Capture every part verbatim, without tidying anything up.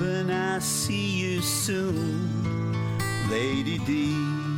hoping I see you soon, Lady D.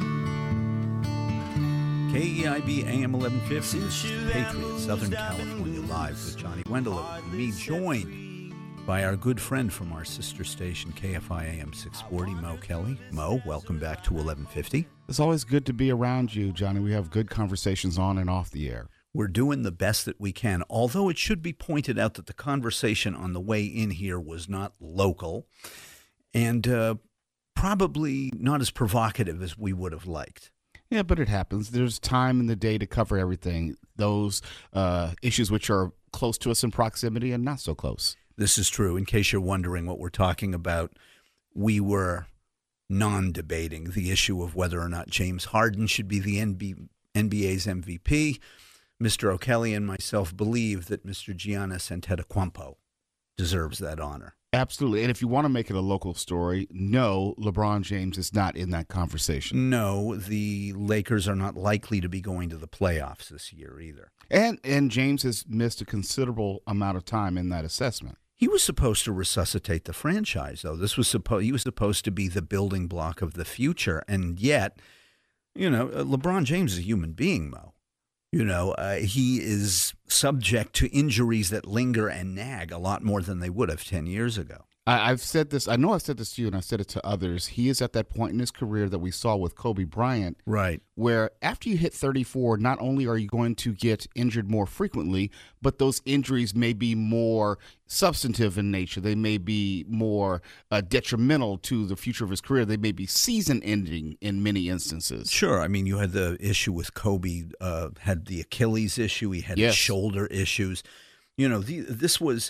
K E I B A M eleven fifty, Patriot, Southern California Live with Johnny Wendell and me, joined by our good friend from our sister station, K F I A M six forty, Mo Kelly. Mo, welcome back to eleven fifty. It's always good to be around you, Johnny. We have good conversations on and off the air. We're doing the best that we can, although it should be pointed out that the conversation on the way in here was not local and uh, probably not as provocative as we would have liked. Yeah, but it happens. There's time in the day to cover everything. Those uh, issues which are close to us in proximity and not so close. This is true. In case you're wondering what we're talking about, we were non-debating the issue of whether or not James Harden should be the N B A's M V P. Mister O'Kelly and myself believe that Mister Giannis Antetokounmpo deserves that honor. Absolutely. And if you want to make it a local story, no, LeBron James is not in that conversation. No, the Lakers are not likely to be going to the playoffs this year either. And and James has missed a considerable amount of time in that assessment. He was supposed to resuscitate the franchise, though. This was supposed he was supposed to be the building block of the future, and yet, you know, LeBron James is a human being, Mo. You know, uh, he is subject to injuries that linger and nag a lot more than they would have ten years ago. I, I've said this. I know I've said this to you, and I've said it to others. He is at that point in his career that we saw with Kobe Bryant, right? Where after you hit thirty-four, not only are you going to get injured more frequently, but those injuries may be more substantive in nature. They may be more uh, detrimental to the future of his career. They may be season-ending in many instances. Sure. I mean, you had the issue with Kobe, uh, had the Achilles issue. He had yes. shoulder issues. You know, the, this was...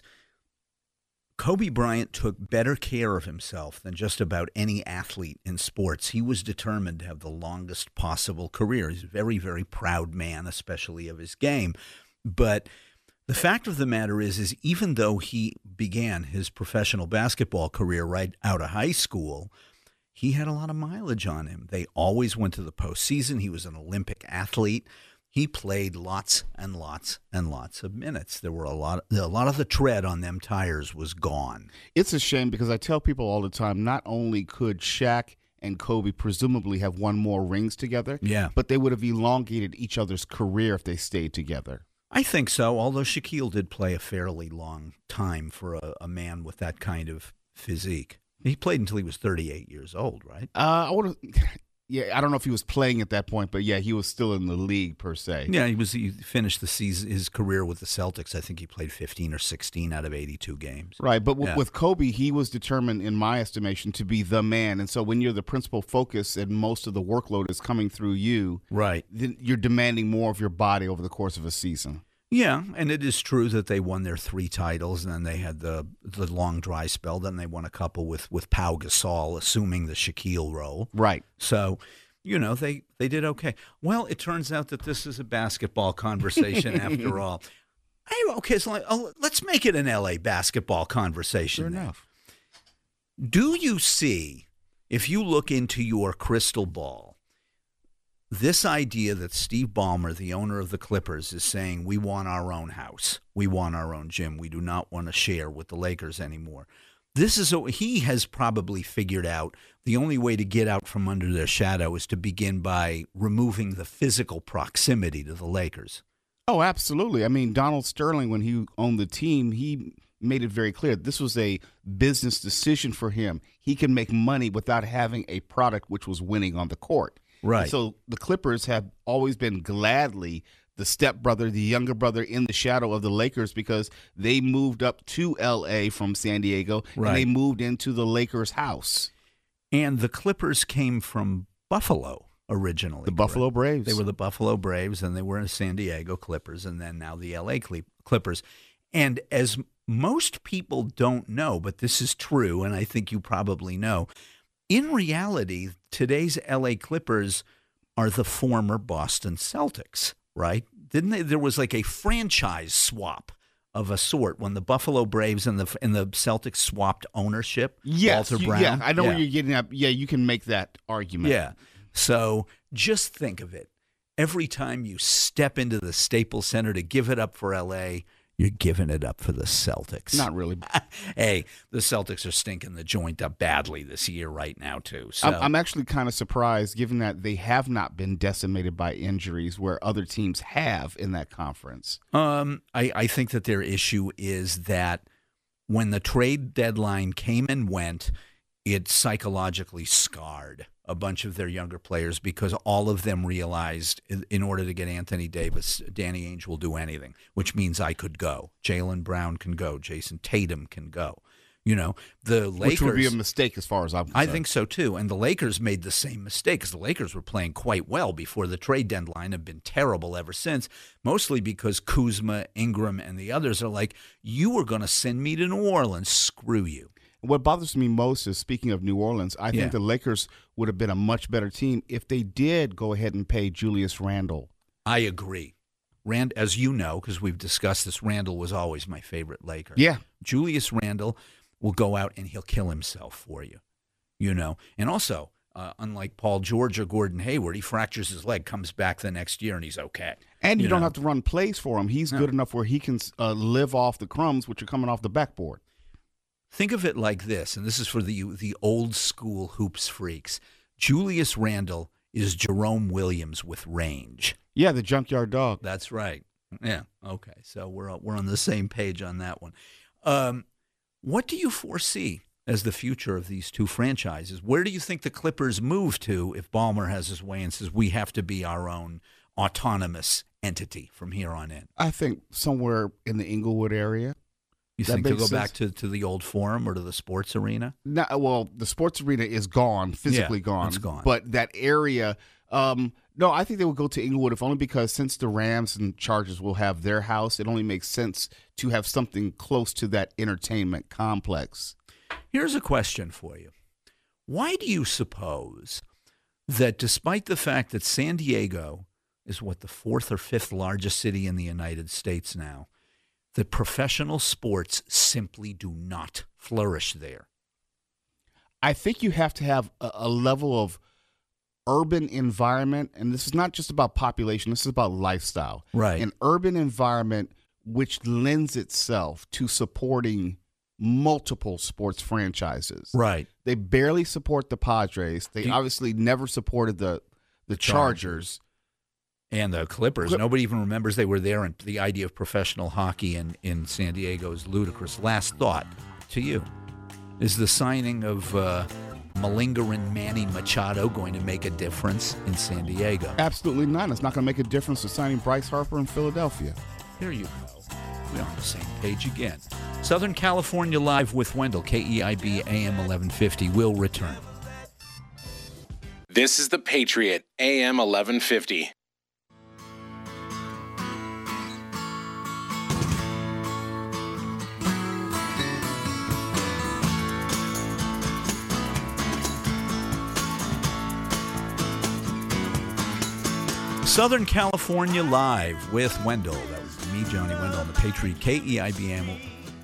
Kobe Bryant took better care of himself than just about any athlete in sports. He was determined to have the longest possible career. He's a very, very proud man, especially of his game. But the fact of the matter is, is even though he began his professional basketball career right out of high school, he had a lot of mileage on him. They always went to the postseason. He was an Olympic athlete. He played lots and lots and lots of minutes. There were a lot, a lot of the tread on them tires was gone. It's a shame because I tell people all the time, not only could Shaq and Kobe presumably have won more rings together, yeah, but they would have elongated each other's career if they stayed together. I think so, although Shaquille did play a fairly long time for a, a man with that kind of physique. He played until he was thirty-eight years old, right? Uh, I want to... Yeah, I don't know if he was playing at that point, but yeah, he was still in the league per se. Yeah, he was. He finished the season, his career with the Celtics. I think he played fifteen or sixteen out of eighty-two games. Right, but w- yeah. with Kobe, he was determined, in my estimation, to be the man. And so when you're the principal focus and most of the workload is coming through you, right, then you're demanding more of your body over the course of a season. Yeah, and it is true that they won their three titles, and then they had the the long dry spell. Then they won a couple with, with Pau Gasol, assuming the Shaquille role. Right. So, you know, they, they did okay. Well, it turns out that this is a basketball conversation after all. Hey, okay, so like, oh, let's make it an L A basketball conversation. Fair then. enough. Do you see, if you look into your crystal ball, this idea that Steve Ballmer, the owner of the Clippers, is saying we want our own house, we want our own gym, we do not want to share with the Lakers anymore. This is a, he has probably figured out the only way to get out from under their shadow is to begin by removing the physical proximity to the Lakers. Oh, absolutely. I mean, Donald Sterling, when he owned the team, he made it very clear this was a business decision for him. He can make money without having a product which was winning on the court. Right. And so the Clippers have always been gladly the stepbrother, the younger brother in the shadow of the Lakers because they moved up to L A from San Diego, right. and they moved into the Lakers' house. And the Clippers came from Buffalo originally. The Buffalo correct? Braves. They were the Buffalo Braves, and they were the San Diego Clippers, and then now the L A Clippers. And as most people don't know, but this is true, and I think you probably know, in reality, today's L A Clippers are the former Boston Celtics, right? Didn't they? There was like a franchise swap of a sort when the Buffalo Braves and the and the Celtics swapped ownership. Yes, Walter you, Brown. yeah, I know yeah. where you're getting at. Yeah, you can make that argument. Yeah. So just think of it. Every time you step into the Staples Center to give it up for L A, You're giving it up for the Celtics. Not really. Hey, the Celtics are stinking the joint up badly this year right now, too. So I'm, I'm actually kind of surprised, given that they have not been decimated by injuries where other teams have in that conference. Um, I, I think that their issue is that when the trade deadline came and went, it psychologically scarred a bunch of their younger players because all of them realized in, in order to get Anthony Davis, Danny Ainge will do anything, which means I could go. Jaylen Brown can go. Jason Tatum can go. You know, the Lakers. Which would be a mistake as far as I'm concerned. I think so, too. And the Lakers made the same mistake because the Lakers were playing quite well before the trade deadline, have been terrible ever since, mostly because Kuzma, Ingram, and the others are like, you were going to send me to New Orleans. Screw you. What bothers me most is, speaking of New Orleans, I think Yeah. the Lakers would have been a much better team if they did go ahead and pay Julius Randle. I agree. Rand, as you know, because we've discussed this, Randall was always my favorite Laker. Yeah. Julius Randle will go out and he'll kill himself for you, you know. And also, uh, unlike Paul George or Gordon Hayward, he fractures his leg, comes back the next year, and he's okay. And you, You don't know. have to run plays for him. He's No. good enough where he can uh, live off the crumbs, which are coming off the backboard. Think of it like this, and this is for the the old school hoops freaks. Julius Randle is Jerome Williams with range. Yeah, the junkyard dog. That's right. Yeah. Okay. So we're we're on the same page on that one. Um, what do you foresee as the future of these two franchises? Where do you think the Clippers move to if Ballmer has his way and says we have to be our own autonomous entity from here on in? I think somewhere in the Inglewood area. You That think they'll makes go back sense. to, to the old Forum or to the sports arena? No, well, the sports arena is gone, physically Yeah, gone. it's gone. But that area, um, no, I think they would go to Inglewood, if only because since the Rams and Chargers will have their house, it only makes sense to have something close to that entertainment complex. Here's a question for you. Why do you suppose that despite the fact that San Diego is what, the fourth or fifth largest city in the United States now, that professional sports simply do not flourish there? I think you have to have a, a level of urban environment, and this is not just about population, this is about lifestyle. Right. An urban environment which lends itself to supporting multiple sports franchises. Right. They barely support the Padres. They Do you- obviously never supported the the Chargers. And the Clippers. Clip- Nobody even remembers they were there, and the idea of professional hockey in, in San Diego is ludicrous. Last thought to you. Is the signing of uh, malingering Manny Machado going to make a difference in San Diego? Absolutely not. It's not going to make a difference to signing Bryce Harper in Philadelphia. There you go. We're on the same page again. Southern California Live with Wendell, K E I B A M eleven fifty, will return. This is The Patriot, A M eleven fifty. Southern California Live with Wendell. That was me, Johnny Wendell, on the Patriot, K E I B M.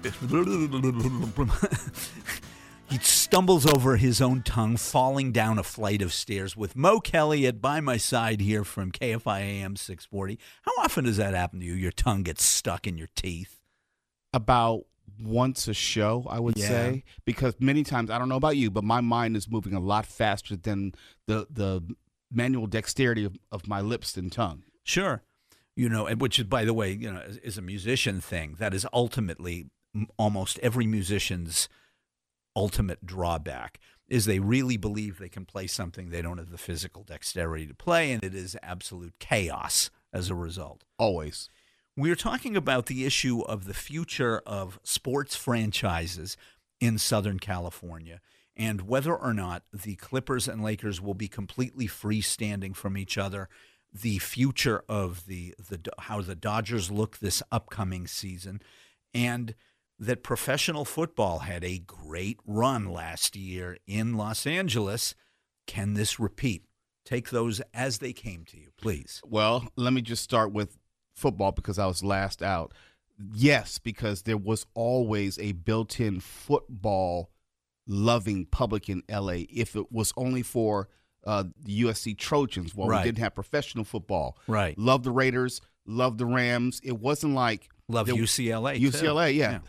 He stumbles over his own tongue, falling down a flight of stairs with Mo Kelly by my side here from K F I A M six forty. How often does that happen to you? Your tongue gets stuck in your teeth? About once a show, I would Yeah. say, because many times, I don't know about you, but my mind is moving a lot faster than the the manual dexterity of, of my lips and tongue. Sure. You know, and which is, by the way, you know, is, is a musician thing. That is ultimately m- almost every musician's ultimate drawback, is they really believe they can play something they don't have the physical dexterity to play, and it is absolute chaos as a result. Always. We're talking about the issue of the future of sports franchises in Southern California and whether or not the Clippers and Lakers will be completely freestanding from each other, the future of the, the how the Dodgers look this upcoming season, and that professional football had a great run last year in Los Angeles. Can this repeat? Take those as they came to you, please. Well, let me just start with football because I was last out. Yes, because there was always a built-in football loving public in L A. If it was only for uh, the U S C Trojans, well, Right. we didn't have professional football. Right. Love the Raiders, love the Rams. It wasn't like Love They- U C L A. U C L A, too. yeah.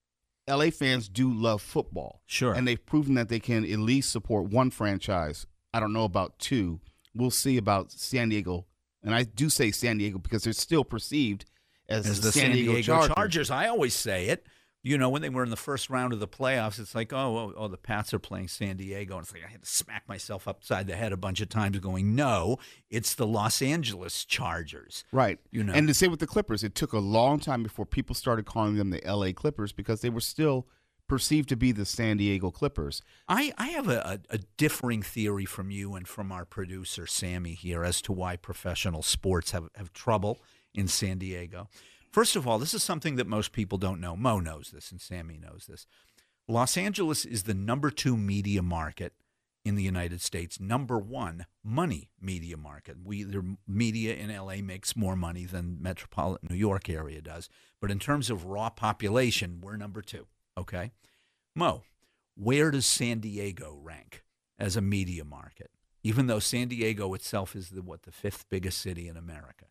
L A fans do love football. Sure. And they've proven that they can at least support one franchise. I don't know about two. We'll see about San Diego. And I do say San Diego because they're still perceived as, As the San, Diego, Chargers. Chargers. I always say it. You know, when they were in the first round of the playoffs, it's like, oh, oh, oh, the Pats are playing San Diego. And it's like I had to smack myself upside the head a bunch of times going, no, it's the Los Angeles Chargers. Right. You know. And the same with the Clippers. It took a long time before people started calling them the L A Clippers because they were still perceived to be the San Diego Clippers. I, I have a, a, a differing theory from you and from our producer, Sammy, here as to why professional sports have, have trouble in San Diego. First of all, this is something that most people don't know. Mo knows this and Sammy knows this. Los Angeles is the number two media market in the United States, number one money media market. We the media in L A makes more money than metropolitan New York area does. But in terms of raw population, we're number two. Okay? Mo, where does San Diego rank as a media market? Even though San Diego itself is the what the fifth biggest city in America.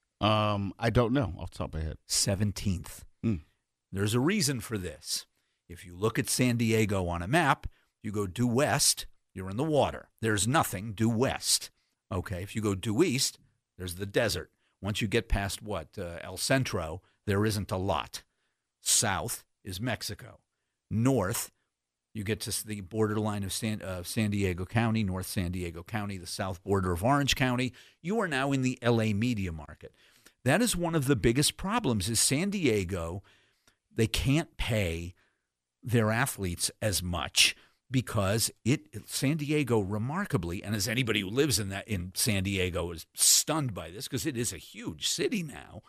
Um, I don't know off the top of my head. seventeenth. Mm. There's a reason for this. If you look at San Diego on a map, you go due west, you're in the water. There's nothing due west. Okay, if you go due east, there's the desert. Once you get past what, uh, El Centro, there isn't a lot. South is Mexico. North, you get to the borderline of San, uh, San Diego County, North San Diego County, the south border of Orange County. You are now in the L A media market. That is one of the biggest problems is San Diego, they can't pay their athletes as much because it San Diego remarkably, and as anybody who lives in that in San Diego is stunned by this because it is a huge city now,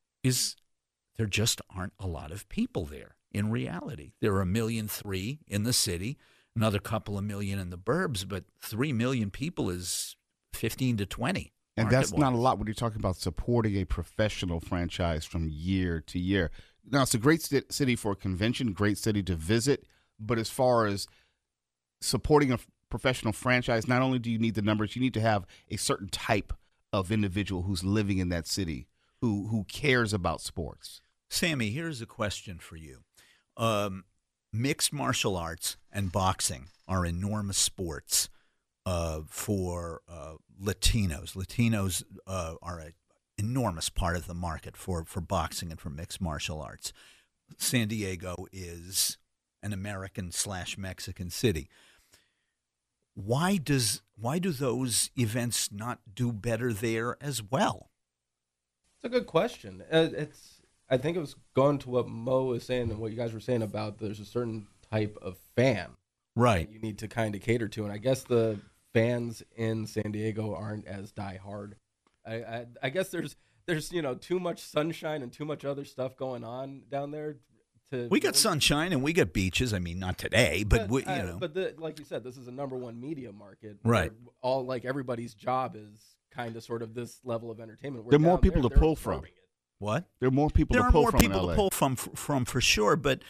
is there just aren't a lot of people there. In reality, there are a million three in the city, another couple of million in the burbs, but three million people is fifteen to twenty. And that's not a lot when you're talking about supporting a professional franchise from year to year. Now, it's a great st- city for a convention, great city to visit, but as far as supporting a f- professional franchise, not only do you need the numbers, you need to have a certain type of individual who's living in that city, who who cares about sports. Sammy, here's a question for you. Um, mixed martial arts and boxing are enormous sports uh, for uh, Latinos. Latinos uh, are an enormous part of the market for, for boxing and for mixed martial arts. San Diego is an American slash Mexican city. Why does why do those events not do better there as well? It's a good question. Uh, it's I think it was going to what Mo was saying and what you guys were saying about there's a certain type of fan Right. that you need to kind of cater to, and I guess the fans in San Diego aren't as diehard. I, I I guess there's there's you know too much sunshine and too much other stuff going on down there. To We got sunshine and we got beaches. I mean, not today, but we, you I- know. but the, like you said, this is a number one media market. Right. where All like everybody's job is kind of sort of this level of entertainment. Where There are more down people there, to they're pull from. absorbing it. What? There are more people There to are pull more from people in L A. to pull from from for sure, but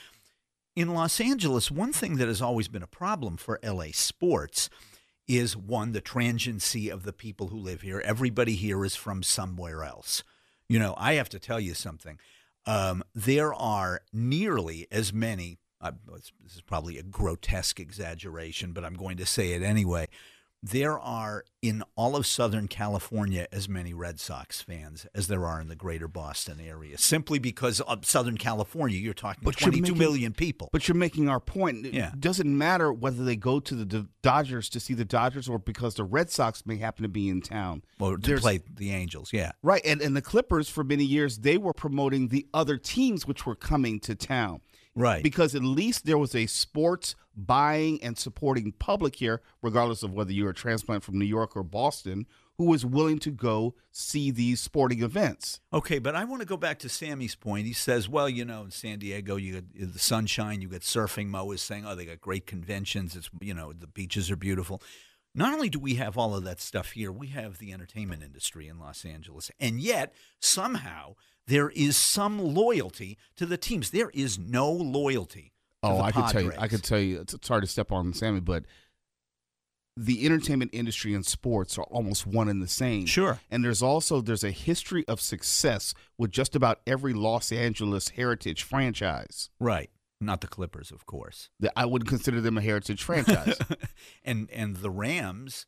in Los Angeles, one thing that has always been a problem for L A sports is one, the transiency of the people who live here. Everybody here is from somewhere else. You know, I have to tell you something. Um, there are nearly as many. Uh, this is probably a grotesque exaggeration, but I'm going to say it anyway. There are in all of Southern California as many Red Sox fans as there are in the greater Boston area, simply because of Southern California, you're talking But you're twenty-two making- million people. But you're making our point. Yeah. It doesn't matter whether they go to the D- Dodgers to see the Dodgers or because the Red Sox may happen to be in town. Or to There's- play the Angels, yeah. Right, and, and the Clippers, for many years, they were promoting the other teams which were coming to town. Right. Because at least there was a sports buying and supporting public here, regardless of whether you're a transplant from New York or Boston, who was willing to go see these sporting events. Okay, but I want to go back to Sammy's point. He says, well, you know, in San Diego, you get the sunshine, you get surfing. Mo is saying, oh, they got great conventions. It's, you know, the beaches are beautiful. Not only do we have all of that stuff here, we have the entertainment industry in Los Angeles. And yet, somehow, there is some loyalty to the teams. There is no loyalty to Oh, the I could tell you, I Padres. could tell you. It's, it's hard to step on Sammy, but the entertainment industry and sports are almost one and the same. Sure. And there's also there's a history of success with just about every Los Angeles heritage franchise. Right. Not the Clippers, of course. That I wouldn't consider them a heritage franchise. and and the Rams,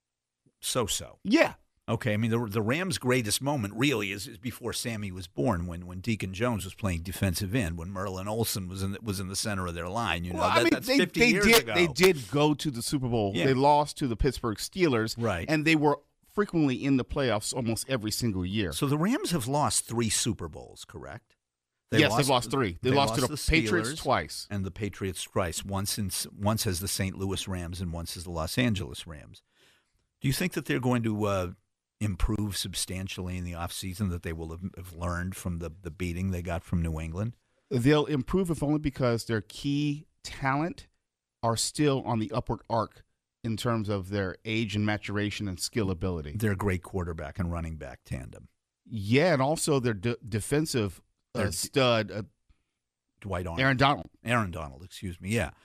so-so. Yeah. Okay, I mean, the the Rams' greatest moment really is, is before Sammy was born, when, when Deacon Jones was playing defensive end, when Merlin Olsen was in the, was in the center of their line. You know, Well, that, I mean, that's they, fifty they years did ago. they did go to the Super Bowl. Yeah. They lost to the Pittsburgh Steelers. Right. And they were frequently in the playoffs almost every single year. So the Rams have lost three Super Bowls, correct? They yes, they've lost three. They, they lost, to the, the Patriots Steelers twice. and the Patriots twice. Once in once as the Saint Louis Rams and once as the Los Angeles Rams. Do you think that they're going to uh, improve substantially in the offseason, that they will have, have learned from the, the beating they got from New England? They'll improve if only because their key talent are still on the upward arc in terms of their age and maturation and skill ability. They're a great quarterback and running back tandem. Yeah, and also their de- defensive uh, Their- stud, uh, Dwight Arnold. Aaron Donald. Aaron Donald, excuse me. Yeah.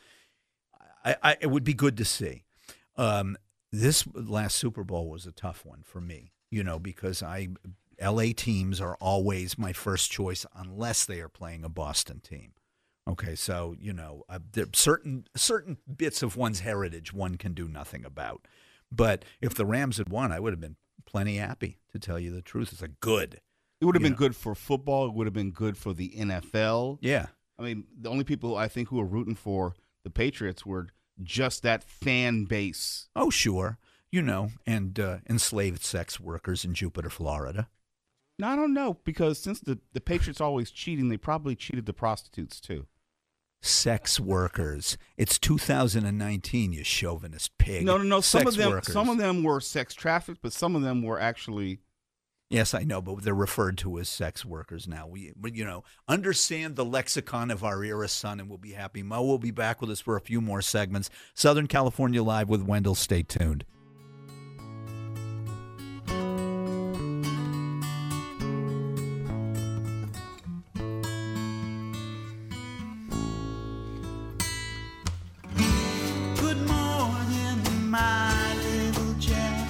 I, I, it would be good to see. Um, this last Super Bowl was a tough one for me, you know, because I L A teams are always my first choice unless they are playing a Boston team. Okay, so, you know, uh, there are certain certain bits of one's heritage one can do nothing about. But if the Rams had won, I would have been plenty happy, to tell you the truth. It's a good. It would have You been know. good for football. It would have been good for the N F L. Yeah. I mean, the only people I think who were rooting for the Patriots were just that fan base. Oh, sure. You know, and uh, enslaved sex workers in Jupiter, Florida. No, I don't know, because since the, the Patriots are always cheating, they probably cheated the prostitutes too. Sex workers. It's two thousand nineteen, you chauvinist pig. No, no, no. Some Sex of them, workers. some of them were sex trafficked, but some of them were actually. Yes, I know, but they're referred to as sex workers now. We, but, you know, understand the lexicon of our era, son, and we'll be happy. Mo will be back with us for a few more segments. Southern California Live with Wendell. Stay tuned. Good morning, my little Jack.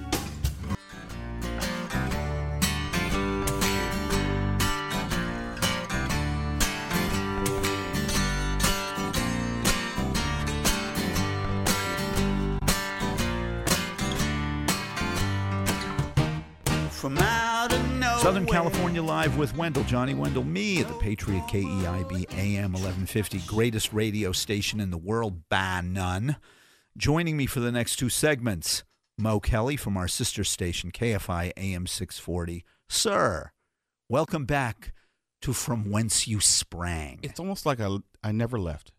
From out of nowhere. Southern California Live with Wendell. Johnny Wendell, me at the Patriot K E I B A M eleven fifty, greatest radio station in the world, by none. Joining me for the next two segments, Mo Kelly from our sister station, K F I A M six forty. Sir, welcome back to From Whence You Sprang. It's almost like I, I never left.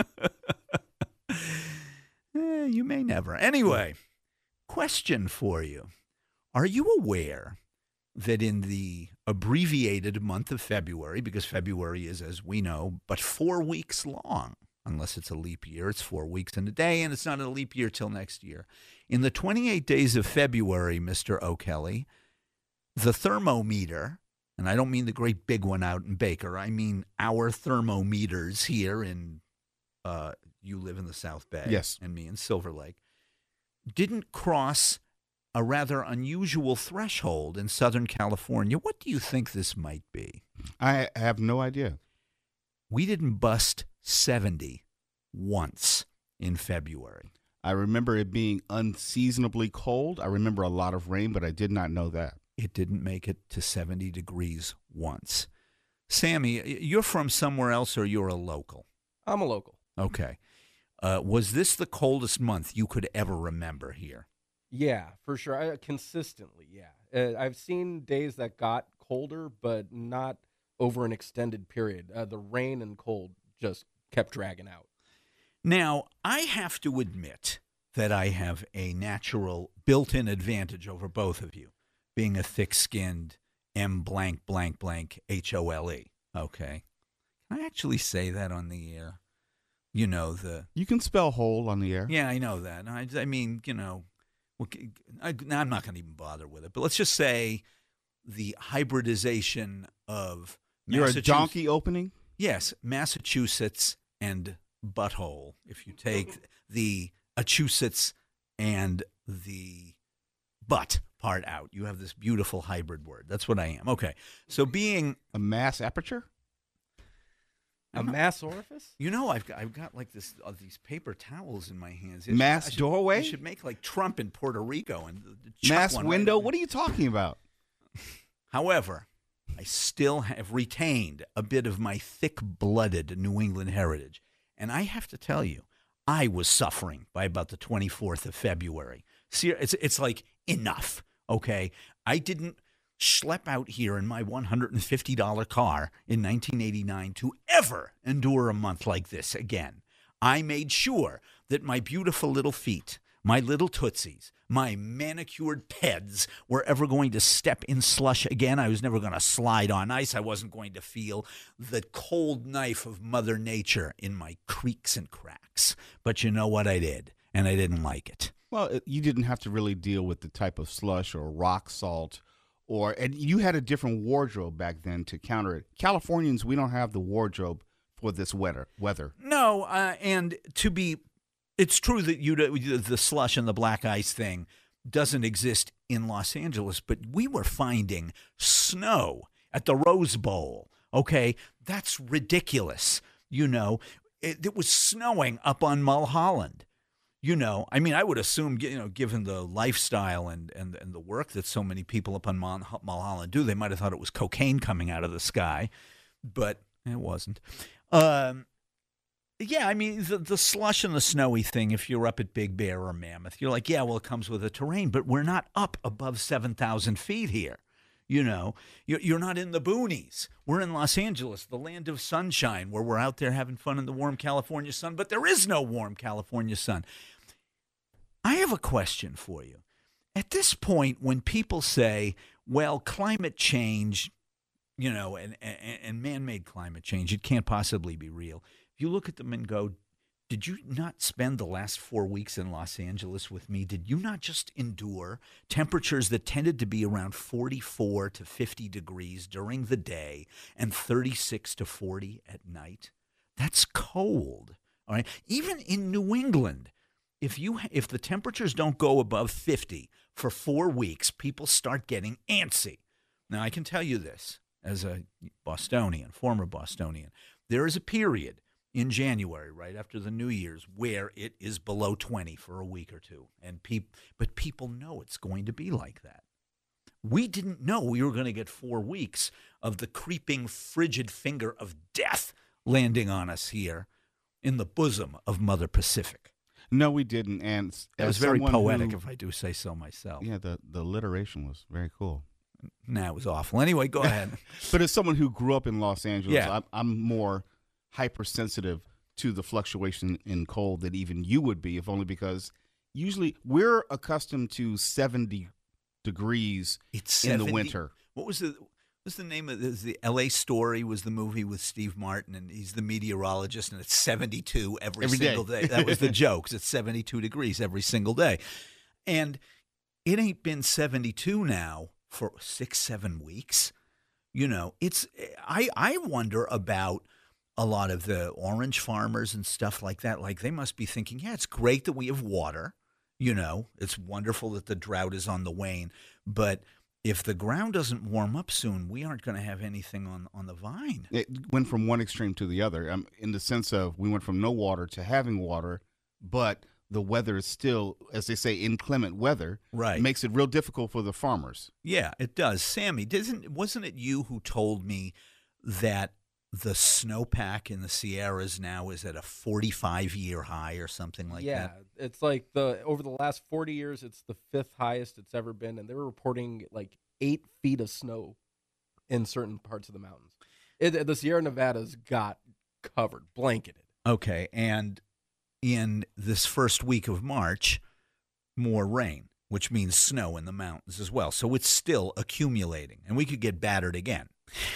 Eh, you may never. Anyway, question for you. Are you aware that in the abbreviated month of February, because February is, as we know, but four weeks long, unless it's a leap year, it's four weeks and a day, and it's not a leap year till next year. In the twenty-eight days of February, Mister O'Kelly, the thermometer, and I don't mean the great big one out in Baker, I mean our thermometers here in, uh, you live in the South Bay, Yes. and me in Silver Lake, didn't cross a rather unusual threshold in Southern California. What do you think this might be? I have no idea. We didn't bust seventy once in February. I remember it being unseasonably cold. I remember a lot of rain, but I did not know that. It didn't make it to seventy degrees once. Sammy, you're from somewhere else or you're a local? I'm a local. Okay. Uh, was this the coldest month you could ever remember here? Yeah, for sure. I, consistently, yeah. Uh, I've seen days that got colder, but not over an extended period. Uh, the rain and cold just kept dragging out. Now, I have to admit that I have a natural built-in advantage over both of you, being a thick-skinned M blank blank blank H O L E. Okay. Can I actually say that on the air? You know, the... You can spell hole on the air. Yeah, I know that. I, I mean, you know... Okay, I, I'm not going to even bother with it, but let's just say the hybridization of You're a Massachusetts- donkey opening? Yes, Massachusetts and butthole. If you take the Massachusetts and the butt part out. You have this beautiful hybrid word. That's what I am. Okay. So being A mass aperture? A mass orifice? You know, I've got, I've got like this uh, these paper towels in my hands. It Mass should, I should, doorway? I should make like Trump in Puerto Rico and chuck Mass one window? right- What are you talking about? However, I still have retained a bit of my thick-blooded New England heritage, and I have to tell you, I was suffering by about the twenty-fourth of February. See, it's it's like enough. Okay, I didn't schlep out here in my one hundred fifty dollars car in nineteen eighty-nine to ever endure a month like this again. I made sure that my beautiful little feet, my little tootsies, my manicured peds were ever going to step in slush again. I was never going to slide on ice. I wasn't going to feel the cold knife of Mother Nature in my creaks and cracks. But you know what I did, and I didn't like it. Well, it- you didn't have to really deal with the type of slush or rock salt, or and you had a different wardrobe back then to counter it. Californians, we don't have the wardrobe for this weather. Weather. No, uh, and to be, it's true that you the slush and the black ice thing doesn't exist in Los Angeles, but we were finding snow at the Rose Bowl. Okay, that's ridiculous. You know, it, it was snowing up on Mulholland. You know, I mean, I would assume, you know, given the lifestyle and, and, and the work that so many people up on Mul- Mulholland do, they might have thought it was cocaine coming out of the sky, but it wasn't. Um, yeah, I mean, the, the slush and the snowy thing, if you're up at Big Bear or Mammoth, you're like, yeah, well, it comes with the terrain, but we're not up above seven thousand feet here. You know, you're, you're not in the boonies. We're in Los Angeles, the land of sunshine, where we're out there having fun in the warm California sun, but there is no warm California sun. I have a question for you. At this point, when people say, well, climate change, you know, and, and, and man-made climate change, it can't possibly be real. If you look at them and go, did you not spend the last four weeks in Los Angeles with me? Did you not just endure temperatures that tended to be around forty-four to fifty degrees during the day and thirty-six to forty at night? That's cold, all right? Even in New England, if you if the temperatures don't go above fifty for four weeks, people start getting antsy. Now, I can tell you this as a Bostonian, former Bostonian, there is a period in January, right after the New Year's, where it is below twenty for a week or two. And peop- but people know it's going to be like that. We didn't know we were going to get four weeks of the creeping, frigid finger of death landing on us here in the bosom of Mother Pacific. No, we didn't. And s- That as was very someone poetic, who- if I do say so myself. yeah, the the alliteration was very cool. Nah, it was awful. Anyway, go ahead. But as someone who grew up in Los Angeles, Yeah. I'm, I'm more hypersensitive to the fluctuation in cold than even you would be, if only because usually we're accustomed to seventy degrees It's in the seventy winter. What was the what's the name of this? The L A Story was the movie with Steve Martin, and he's the meteorologist, and it's seventy-two every, Every day. single day. That was the joke. 'Cause it's seventy-two degrees every single day. And it ain't been seventy-two now for six, seven weeks. You know, it's I I wonder about a lot of the orange farmers and stuff like that. Like, they must be thinking, yeah, it's great that we have water. You know, it's wonderful that the drought is on the wane. But if the ground doesn't warm up soon, we aren't going to have anything on, on the vine. It went from one extreme to the other, um, in the sense of we went from no water to having water, but the weather is still, as they say, inclement weather. Right. Makes it real difficult for the farmers. Yeah, it does. Sammy, doesn't wasn't it you who told me that the snowpack in the Sierras now is at a forty-five year high or something like yeah, that? it's like the over the last forty years, it's the fifth highest it's ever been, and they were reporting like eight feet of snow in certain parts of the mountains. It, the Sierra Nevadas got covered, blanketed. Okay, and in this first week of March, more rain, which means snow in the mountains as well. So it's still accumulating, and we could get battered again.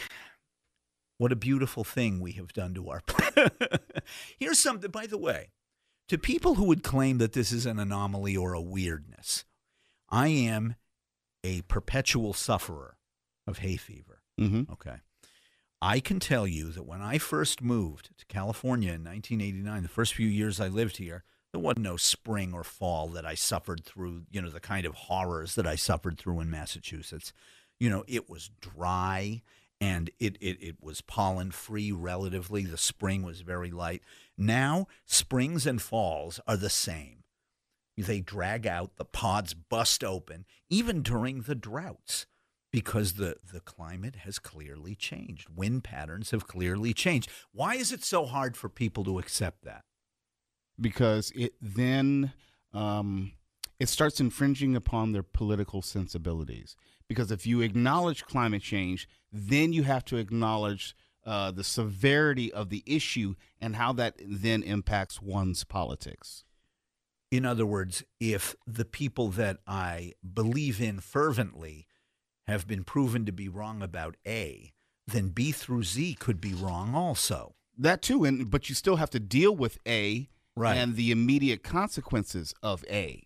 What a beautiful thing we have done to our planet. Here's something, by the way, to people who would claim that this is an anomaly or a weirdness, I am a perpetual sufferer of hay fever. Mm-hmm. Okay. I can tell you that when I first moved to California in nineteen eighty-nine, the first few years I lived here, There wasn't no spring or fall that I suffered through, you know, the kind of horrors that I suffered through in Massachusetts. You know, it was dry and it, it, it was pollen-free relatively. The spring was very light. Now, springs and falls are the same. They drag out, the pods bust open, even during the droughts, because the, the climate has clearly changed. Wind patterns have clearly changed. Why is it so hard for people to accept that? Because it then um, it starts infringing upon their political sensibilities. Because if you acknowledge climate change, then you have to acknowledge uh, the severity of the issue and how that then impacts one's politics. In other words, if the people that I believe in fervently have been proven to be wrong about A, then B through Z could be wrong also. That too, and but you still have to deal with A Right. and the immediate consequences of A.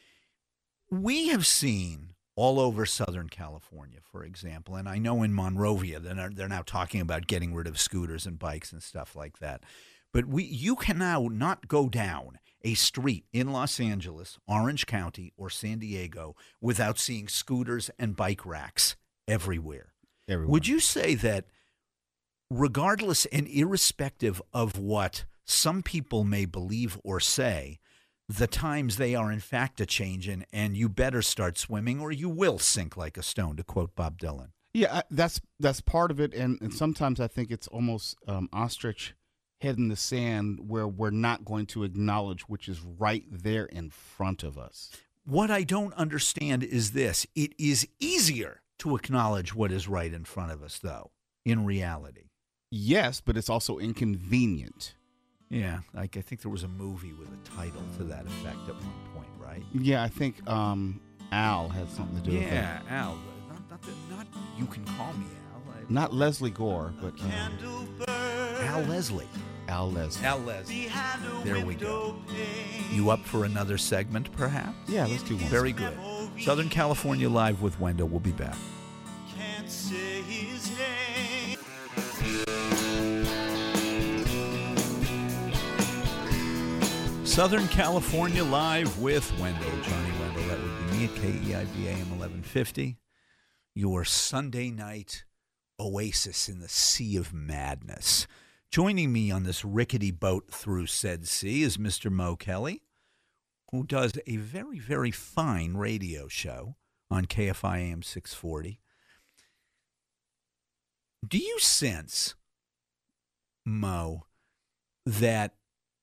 We have seen all over Southern California, for example, and I know in Monrovia they're, they're now talking about getting rid of scooters and bikes and stuff like that. But we, you can now not go down a street in Los Angeles, Orange County, or San Diego without seeing scooters and bike racks everywhere. Everywhere. Would you say that regardless and irrespective of what some people may believe or say, the times they are in fact a-changing, and you better start swimming or you will sink like a stone, to quote Bob Dylan? Yeah, I- that's that's part of it, and, and sometimes I think it's almost um, ostrich head in the sand where we're not going to acknowledge which is right there in front of us. What I don't understand is this. It is easier to acknowledge what is right in front of us, though, in reality. Yes, but it's also inconvenient. Yeah, like I think there was a movie with a title to that effect at one point, right? Yeah, I think um, Al had something to do with Yeah, it. Al. Not, not, the, not You Can Call Me Al. I- Not Leslie Gore, but uh, Al Leslie. Al Leslie. Al Leslie. There we go. You up for another segment, perhaps? Yeah, let's do one. Very good. Southern California Live with Wendell. We'll be back. Can't say his name. Southern California Live with Wendell, Johnny Wendell. That would be me at K E I B A M eleven fifty. Your Sunday night oasis in the sea of madness. Joining me on this rickety boat through said sea is Mister Mo Kelly, who does a very, very fine radio show on K F I A M six forty. Do you sense, Mo, that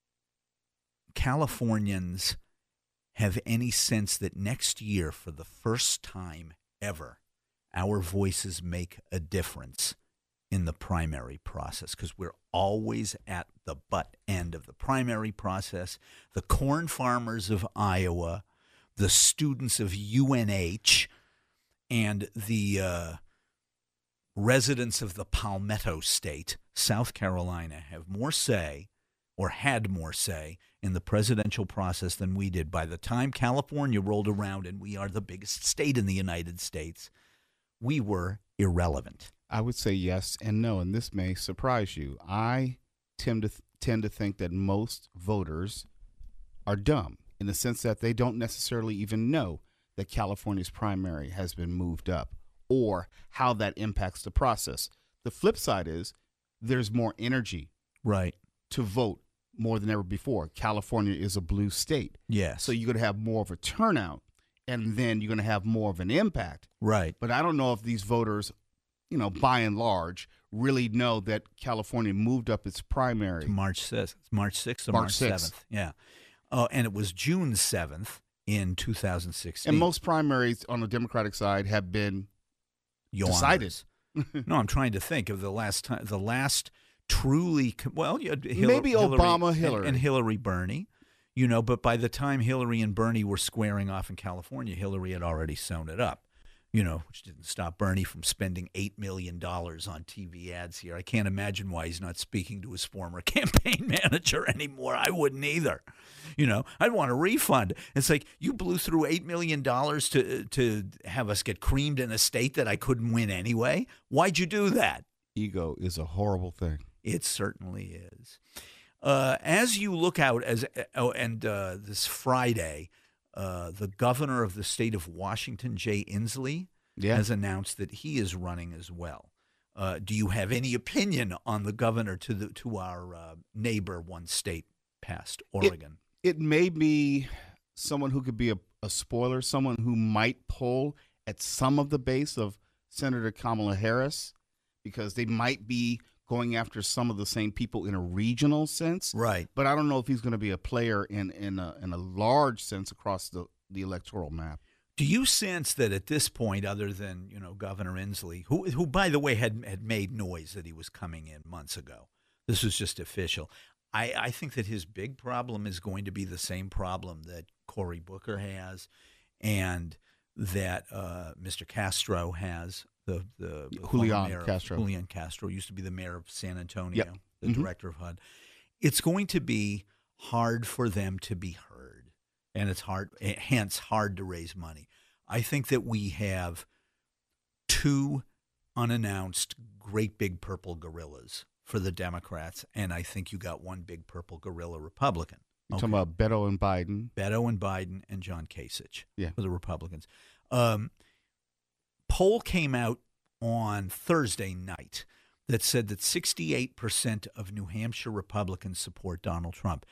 Californians have any sense that next year, for the first time ever, our voices make a difference in the primary process? Because we're always at the butt end of the primary process. The corn farmers of Iowa, the students of U N H, and the uh, residents of the Palmetto State, South Carolina, have more say, or had more say, in the presidential process than we did. By the time California rolled around, and we are the biggest state in the United States, we were irrelevant. I would say yes and no, and this may surprise you. I tend to th- tend to think that most voters are dumb in the sense that they don't necessarily even know that California's primary has been moved up or how that impacts the process. The flip side is there's more energy Right. to vote more than ever before. California is a blue state. Yes. So you're going to have more of a turnout, and then you're going to have more of an impact. Right. But I don't know if these voters, you know, by and large, really know that California moved up its primary. To March sixth. It's March sixth or March March sixth. seventh. Yeah. Oh, and it was June seventh in two thousand sixteen. And most primaries on the Democratic side have been Your decided. Honors. No, I'm trying to think of the last time, the last truly, well, you had Hil- Maybe Hillary Obama, and- Hillary. And, Hillary Bernie, you know, but by the time Hillary and Bernie were squaring off in California, Hillary had already sewn it up, you know, which didn't stop Bernie from spending eight million dollars on T V ads here. I can't imagine why he's not speaking to his former campaign manager anymore. I wouldn't either. You know, I'd want a refund. It's like, you blew through eight million dollars to, to have us get creamed in a state that I couldn't win anyway. Why'd you do that? Ego is a horrible thing. It certainly is. Uh, as you look out, as oh, and uh, this Friday, uh, the governor of the state of Washington, Jay Inslee, Yeah. has announced that he is running as well. Uh, do you have any opinion on the governor to the to our uh, neighbor, one state past Oregon? It may be someone who could be a, a spoiler, someone who might pull at some of the base of Senator Kamala Harris, because they might be going after some of the same people in a regional sense. Right. But I don't know if he's going to be a player in in a, in a large sense across the, the electoral map. Do you sense that at this point, other than, you know, Governor Inslee, who, who by the way, had had made noise that he was coming in months ago, this was just official, I, I think that his big problem is going to be the same problem that Cory Booker has and that uh, Mister Castro has, the, the, the Julian mayor of- Castro. Julian Castro used to be the mayor of San Antonio, Yep. the Mhm. director of H U D. It's going to be hard for them to be heard, and it's hard, hence hard to raise money. I think that we have two unannounced great big purple gorillas for the Democrats, and I think you got one big purple gorilla Republican. You're Okay. talking about Beto and Biden. Beto and Biden and John Kasich Yeah. for the Republicans. Um, poll came out on Thursday night that said that sixty-eight percent of New Hampshire Republicans support Donald Trump.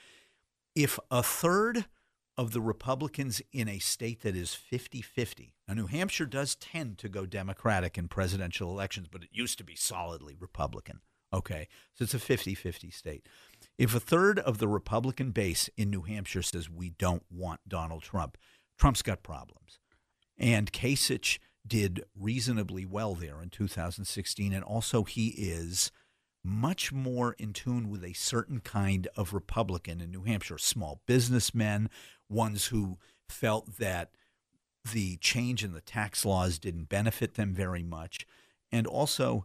If a third of the Republicans in a state that is fifty-fifty, now New Hampshire does tend to go Democratic in presidential elections, but it used to be solidly Republican. Okay, so it's a fifty-fifty state. If a third of the Republican base in New Hampshire says we don't want Donald Trump, Trump's got problems. And Kasich did reasonably well there in two thousand sixteen, and also he is much more in tune with a certain kind of Republican in New Hampshire, small businessmen, ones who felt that the change in the tax laws didn't benefit them very much, and also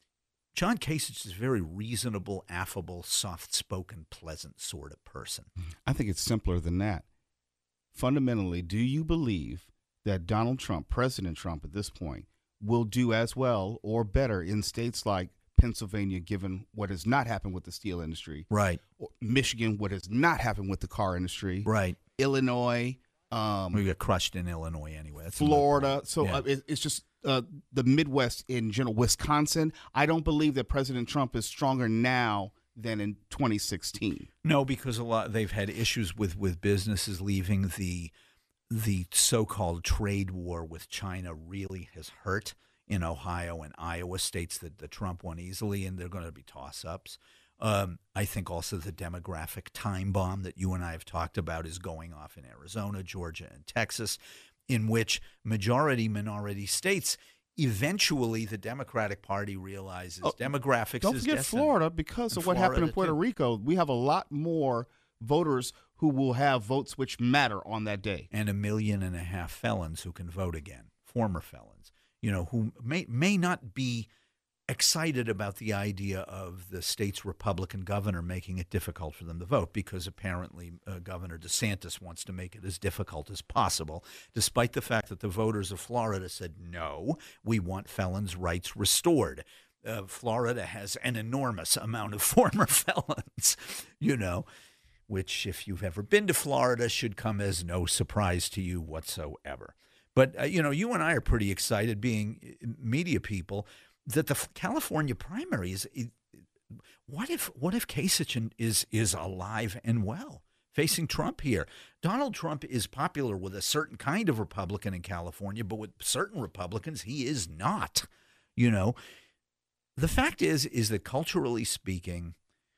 John Kasich is a very reasonable, affable, soft-spoken, pleasant sort of person. I think it's simpler than that. Fundamentally, do you believe that Donald Trump, President Trump at this point, will do as well or better in states like Pennsylvania, given what has not happened with the steel industry, Right, or Michigan, what has not happened with the car industry, right. Illinois, um, We got crushed in Illinois anyway. That's another Florida. point. So Yeah. uh, it, it's just uh, the Midwest in general, Wisconsin. I don't believe that President Trump is stronger now than in twenty sixteen. No, because a lot they've had issues with, with businesses leaving. The the so-called trade war with China really has hurt in Ohio and Iowa, states that, that Trump won easily, and they're going to be toss-ups. Um, I think also the demographic time bomb that you and I have talked about is going off in Arizona, Georgia, and Texas, in which majority-minority states, eventually the Democratic Party realizes Oh, demographics Don't is forget destiny. Florida, because And of what happened in Florida, Puerto too. Rico. We have a lot more voters who will have votes which matter on that day. And a million and a half felons who can vote again, former felons, you know, who may may not be excited about the idea of the state's Republican governor making it difficult for them to vote, because apparently uh, Governor DeSantis wants to make it as difficult as possible, despite the fact that the voters of Florida said, no, we want felons' rights restored. Uh, Florida has an enormous amount of former felons, you know, which, if you've ever been to Florida, should come as no surprise to you whatsoever. But, uh, you know, you and I are pretty excited, being media people, that the f- California primaries, it, what if what if Kasich is is alive and well, facing Trump here? Donald Trump is popular with a certain kind of Republican in California, but with certain Republicans, he is not. You know, the fact is, is that culturally speaking,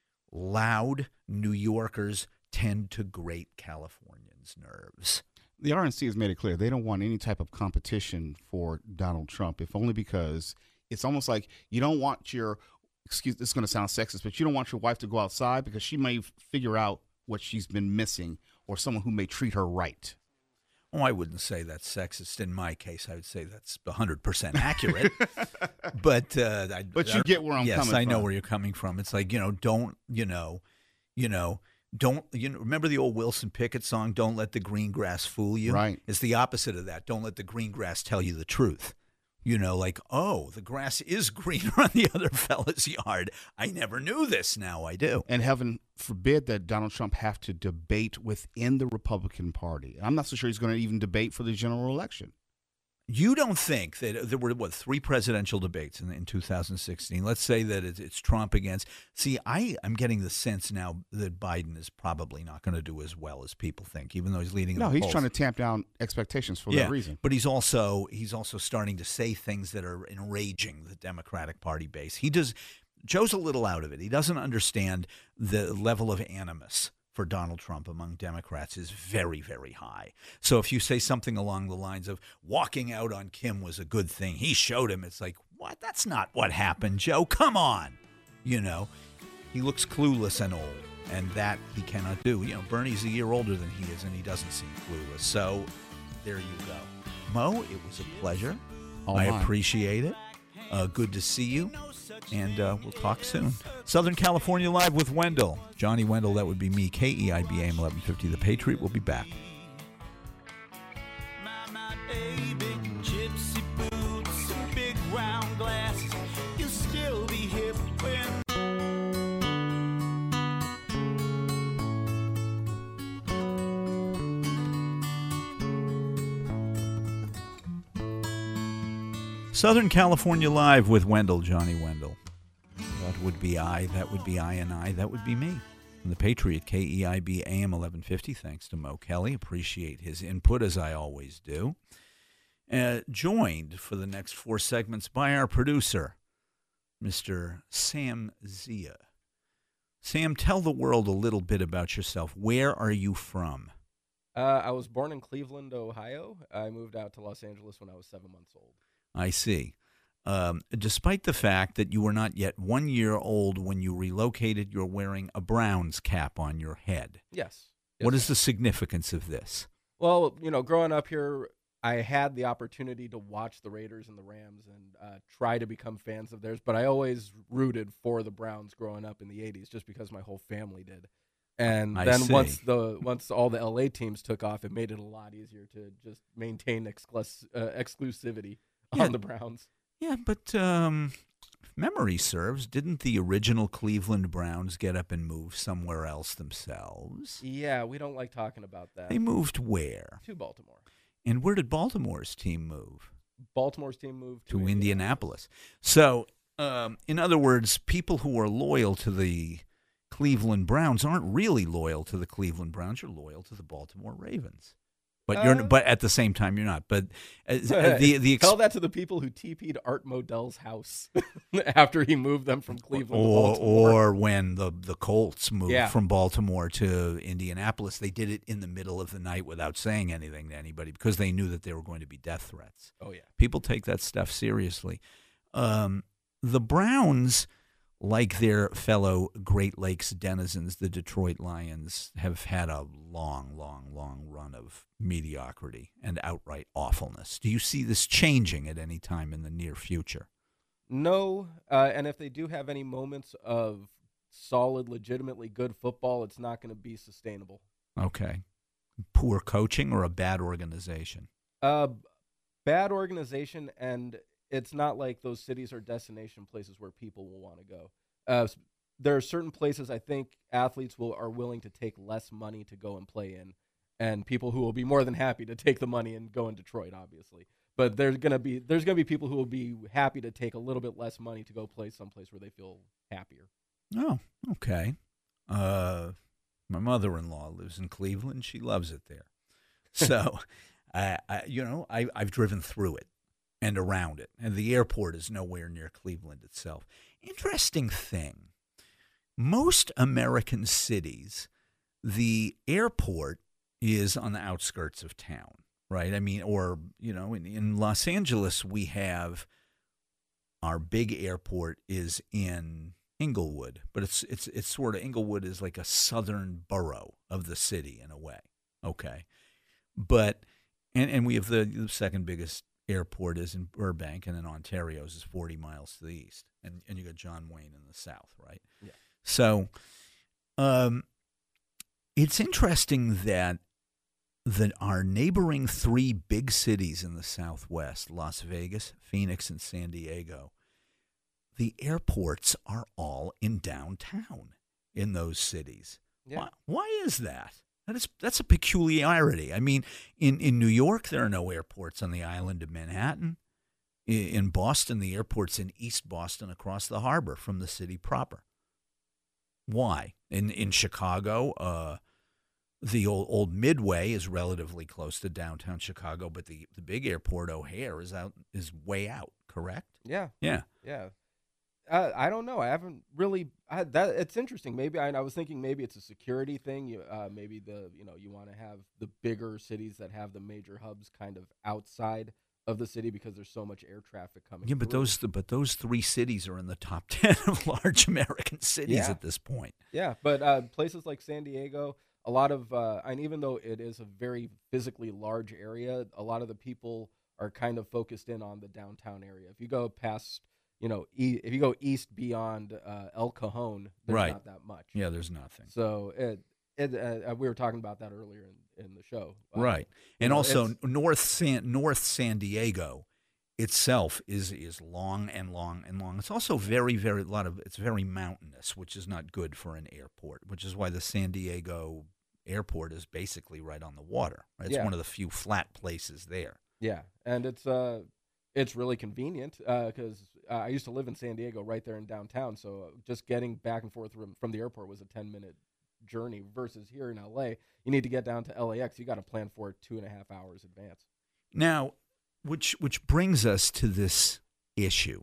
loud New Yorkers tend to grate Californians' nerves. The R N C has made it clear they don't want any type of competition for Donald Trump, if only because it's almost like you don't want your, excuse, this is going to sound sexist, but you don't want your wife to go outside because she may f- figure out what she's been missing, or someone who may treat her right. Oh, I wouldn't say that's sexist in my case. I would say that's one hundred percent accurate. but uh, I, But you I- get where I'm yes, coming I know from. where you're coming from. It's like, you know, don't, you know, you know, don't, you know, remember the old Wilson Pickett song, "Don't let the green grass fool you"? Right. It's the opposite of that. Don't let the green grass tell you the truth. You know, like, oh, the grass is greener on the other fella's yard. I never knew this. Now I do. And heaven forbid that Donald Trump have to debate within the Republican Party. I'm not so sure he's going to even debate for the general election. You don't think that there were, what, three presidential debates in, in two thousand sixteen? Let's say that it's, it's Trump against. See, I, I'm getting the sense now that Biden is probably not going to do as well as people think, even though he's leading. No, the he's polls. trying to tamp down expectations for yeah, that reason. But he's also he's also starting to say things that are enraging the Democratic Party base. He does. Joe's a little out of it. He doesn't understand the level of animus for Donald Trump among Democrats is very, very high. So if you say something along the lines of walking out on Kim was a good thing, he showed him, it's like, what? That's not what happened, Joe. Come on. You know, he looks clueless and old, and that he cannot do. You know, Bernie's a year older than he is, and he doesn't seem clueless. So there you go. Mo, it was a pleasure. All I mine. appreciate it. Uh, good to see you. And uh, we'll talk soon. Southern California Live with Wendell. Johnny Wendell, that would be me. K E I B A M eleven fifty. The Patriot will be back. My, my baby, gypsy boots and big round glasses. You'll still be hip when Southern California Live with Wendell, Johnny Wendell. That would be I. That would be I and I. That would be me. And the Patriot, K E I B A M eleven fifty. Thanks to Mo Kelly. Appreciate his input, as I always do. Uh, joined for the next four segments by our producer, Mister Sam Zia. Sam, tell the world a little bit about yourself. Where are you from? Uh, I was born in Cleveland, Ohio. I moved out to Los Angeles when I was seven months old. I see. Um, despite the fact that you were not yet one year old when you relocated, you're wearing a Browns cap on your head. Yes. What Yes, is the significance of this? Well, you know, growing up here, I had the opportunity to watch the Raiders and the Rams and uh, try to become fans of theirs, but I always rooted for the Browns growing up in the eighties just because my whole family did. And I then see. once the once all the L A teams took off, it made it a lot easier to just maintain exclus- uh, exclusivity Yeah. on the Browns. Yeah, but um, if memory serves, didn't the original Cleveland Browns get up and move somewhere else themselves? Yeah, we don't like talking about that. They moved where? To Baltimore. And where did Baltimore's team move? Baltimore's team moved to, To Indianapolis. Indianapolis. So, um, in other words, people who are loyal to the Cleveland Browns aren't really loyal to the Cleveland Browns. You're loyal to the Baltimore Ravens. But you're, Uh, but at the same time, you're not. But uh, the the ex- Tell that to the people who T P'd Art Modell's house after he moved them from Cleveland to or Baltimore. or when the the Colts moved Yeah. from Baltimore to Indianapolis, they did it in the middle of the night without saying anything to anybody because they knew that there were going to be death threats. Oh, yeah. People take that stuff seriously. Um, the Browns, like their fellow Great Lakes denizens, the Detroit Lions, have had a long, long, long run of mediocrity and outright awfulness. Do you see this changing at any time in the near future? No, uh, and if they do have any moments of solid, legitimately good football, it's not going to be sustainable. Okay. Poor coaching or a bad organization? Uh, bad organization, and it's not like those cities are destination places where people will want to go. Uh, s- there are certain places I think athletes will are willing to take less money to go and play in, and people who will be more than happy to take the money and go in Detroit, obviously. But there's gonna be there's gonna be people who will be happy to take a little bit less money to go play someplace where they feel happier. Oh, okay. Uh, my mother-in-law lives in Cleveland. She loves it there. So, I, I, you know, I, I've driven through it and around it, and the airport is nowhere near Cleveland itself. Interesting thing. Most American cities, the airport is on the outskirts of town, right? I mean, or, you know, in, in Los Angeles, we have our big airport is in Inglewood, but it's it's it's sort of Inglewood is like a southern borough of the city in a way. Okay. But and, and we have the, the second biggest airport is in Burbank, and then Ontario's is forty miles to the east. And and you got John Wayne in the south, right? Yeah. So um it's interesting that the our neighboring three big cities in the Southwest, Las Vegas, Phoenix, and San Diego, the airports are all in downtown in those cities. Yeah. Why, why is that? That is, that's a peculiarity. I mean, in, in New York, there are no airports on the island of Manhattan. In, in Boston, the airport's in East Boston across the harbor from the city proper. Why? In in Chicago, uh, the old, old Midway is relatively close to downtown Chicago, but the, the big airport, O'Hare, is out is way out, correct? Yeah. Yeah. Yeah. Uh, I don't know. I haven't really. I, that it's interesting. Maybe I, I was thinking maybe it's a security thing. You, uh, maybe the you know you want to have the bigger cities that have the major hubs kind of outside of the city because there's so much air traffic coming. Yeah, but through. those but those three cities are in the top ten of large American cities Yeah. at this point. Yeah, but uh, places like San Diego, a lot of, uh, and even though it is a very physically large area, a lot of the people are kind of focused in on the downtown area. If you go past, you know, e- if you go east beyond uh, El Cajon, there's Right. not that much. Yeah, there's nothing. So it, it uh, we were talking about that earlier in, in the show. Uh, Right. you And know, also it's- North San North San Diego itself is is long and long and long. It's also very very a lot of it's very mountainous, which is not good for an airport, which is why the San Diego airport is basically right on the water. Right? It's Yeah. one of the few flat places there. Yeah, and it's uh, it's really convenient because uh, I used to live in San Diego, right there in downtown. So just getting back and forth from, from the airport was a ten minute journey. Versus here in L A, you need to get down to L A X. You got to plan for it two and a half hours advance. Now, which which brings us to this issue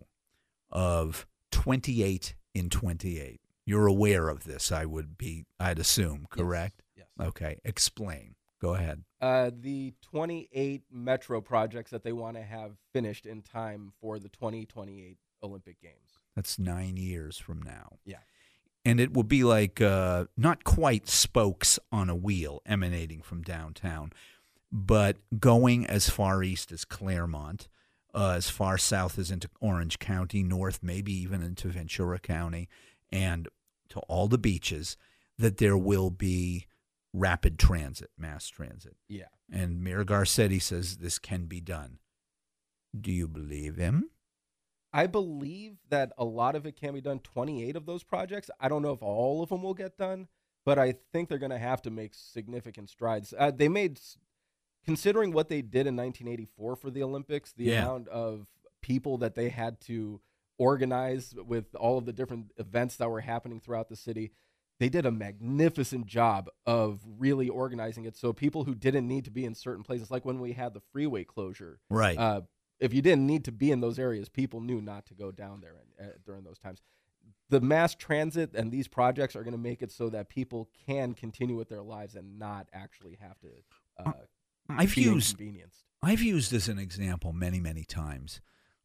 of twenty-eight in twenty-eight. You're aware of this, I would be, I'd assume, correct? Yes. yes. Okay, explain. Go ahead. Uh, the twenty-eight metro projects that they want to have finished in time for the twenty twenty-eight Olympic Games. That's nine years from now. Yeah. And it will be like uh, not quite spokes on a wheel emanating from downtown, but going as far east as Claremont, uh, as far south as into Orange County, north maybe even into Ventura County, and to all the beaches, that there will be rapid transit, mass transit. Yeah. And Mayor Garcetti says this can be done. Do you believe him? I believe that a lot of it can be done. twenty-eight of those projects. I don't know if all of them will get done, but I think they're going to have to make significant strides. Uh, they made, considering what they did in nineteen eighty-four for the Olympics, the Yeah. amount of people that they had to organize with all of the different events that were happening throughout the city, they did a magnificent job of really organizing it so people who didn't need to be in certain places, like when we had the freeway closure, Right. uh, if you didn't need to be in those areas, people knew not to go down there and, uh, during those times. The mass transit and these projects are going to make it so that people can continue with their lives and not actually have to uh, I've be used inconvenienced. I've used as an example many, many times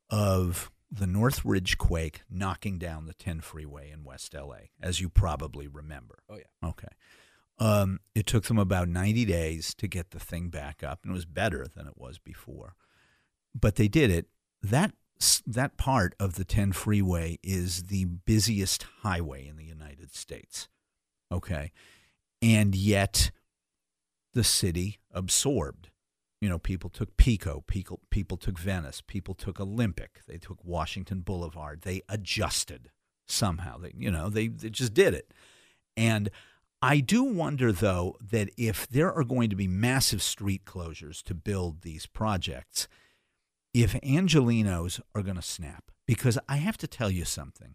of the Northridge quake knocking down the ten freeway in West L A, as you probably remember. Oh, yeah. Okay. Um, it took them about ninety days to get the thing back up, and it was better than it was before. But they did it. That that part of the ten freeway is the busiest highway in the United States. Okay. And yet the city absorbed. You know, people took Pico, people, people took Venice, people took Olympic, they took Washington Boulevard. They adjusted somehow. They, you know, they, they just did it. And I do wonder, though, that if there are going to be massive street closures to build these projects, if Angelenos are going to snap, because I have to tell you something.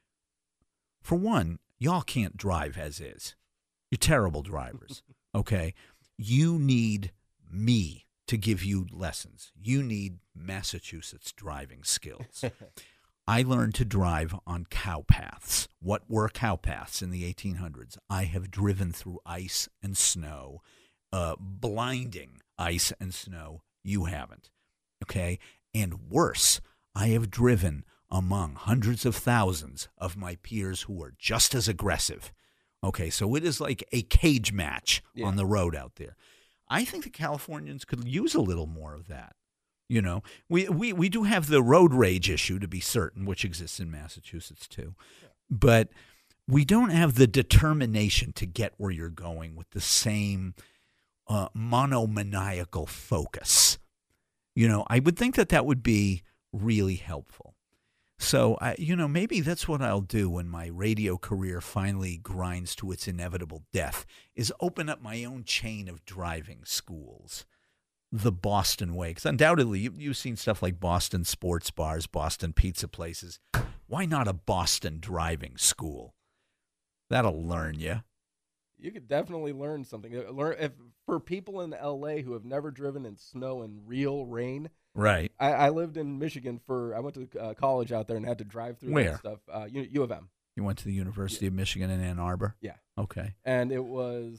For one, y'all can't drive as is. You're terrible drivers, okay? You need me to give you lessons. You need Massachusetts driving skills. I learned to drive on cow paths. What were cow paths in the eighteen hundreds? I have driven through ice and snow, uh, blinding ice and snow. You haven't, okay? And worse, I have driven among hundreds of thousands of my peers who are just as aggressive. Okay, so it is like a cage match Yeah. on the road out there. I think the Californians could use a little more of that. You know, we, we, we do have the road rage issue, to be certain, which exists in Massachusetts too. Yeah. But we don't have the determination to get where you're going with the same uh, monomaniacal focus. You know, I would think that that would be really helpful. So, I, you know, maybe that's what I'll do when my radio career finally grinds to its inevitable death, is open up my own chain of driving schools, the Boston way. Because undoubtedly, you, you've seen stuff like Boston sports bars, Boston pizza places. Why not a Boston driving school? That'll learn you. You could definitely learn something. Learn if for people in L A who have never driven in snow and real rain. Right. I, I lived in Michigan for. I went to uh, college out there and had to drive through Where? that stuff. Uh, U, U of M. You went to the University of Michigan in Ann Arbor? Yeah. Okay. And it was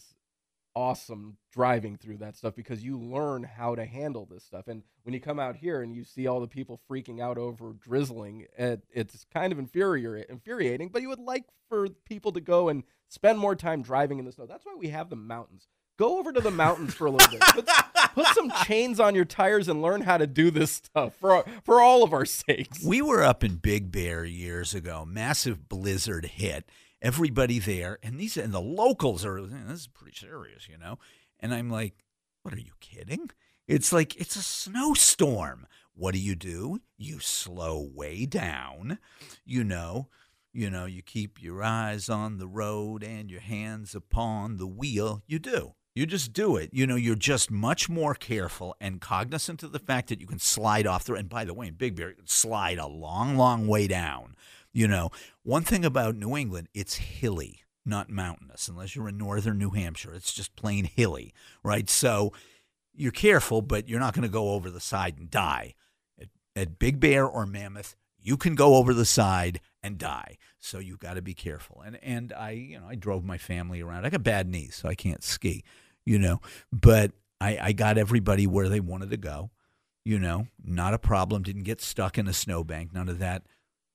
awesome driving through that stuff because you learn how to handle this stuff. And when you come out here and you see all the people freaking out over drizzling, it, it's kind of infuriating, infuriating, but you would like for people to go and spend more time driving in the snow. That's why we have the mountains. Go over to the mountains for a little bit. Put, put some chains on your tires and learn how to do this stuff for, for all of our sakes. We were up in Big Bear years ago. Massive blizzard hit. Everybody there, and these and the locals are, this is pretty serious, you know? And I'm like, what, are you kidding? It's like, it's a snowstorm. What do you do? You slow way down, you know? You know, you keep your eyes on the road and your hands upon the wheel. You do. You just do it. You know, you're just much more careful and cognizant of the fact that you can slide off the, and by the way, in Big Bear, you can slide a long, long way down. You know, one thing about New England, it's hilly, not mountainous, unless you're in northern New Hampshire. It's just plain hilly, right? So you're careful, but you're not going to go over the side and die. At, at Big Bear or Mammoth, you can go over the side and die. So you've got to be careful. And and I, you know, I drove my family around. I got bad knees, so I can't ski, you know, but I, I got everybody where they wanted to go, you know, not a problem. Didn't get stuck in a snowbank, none of that.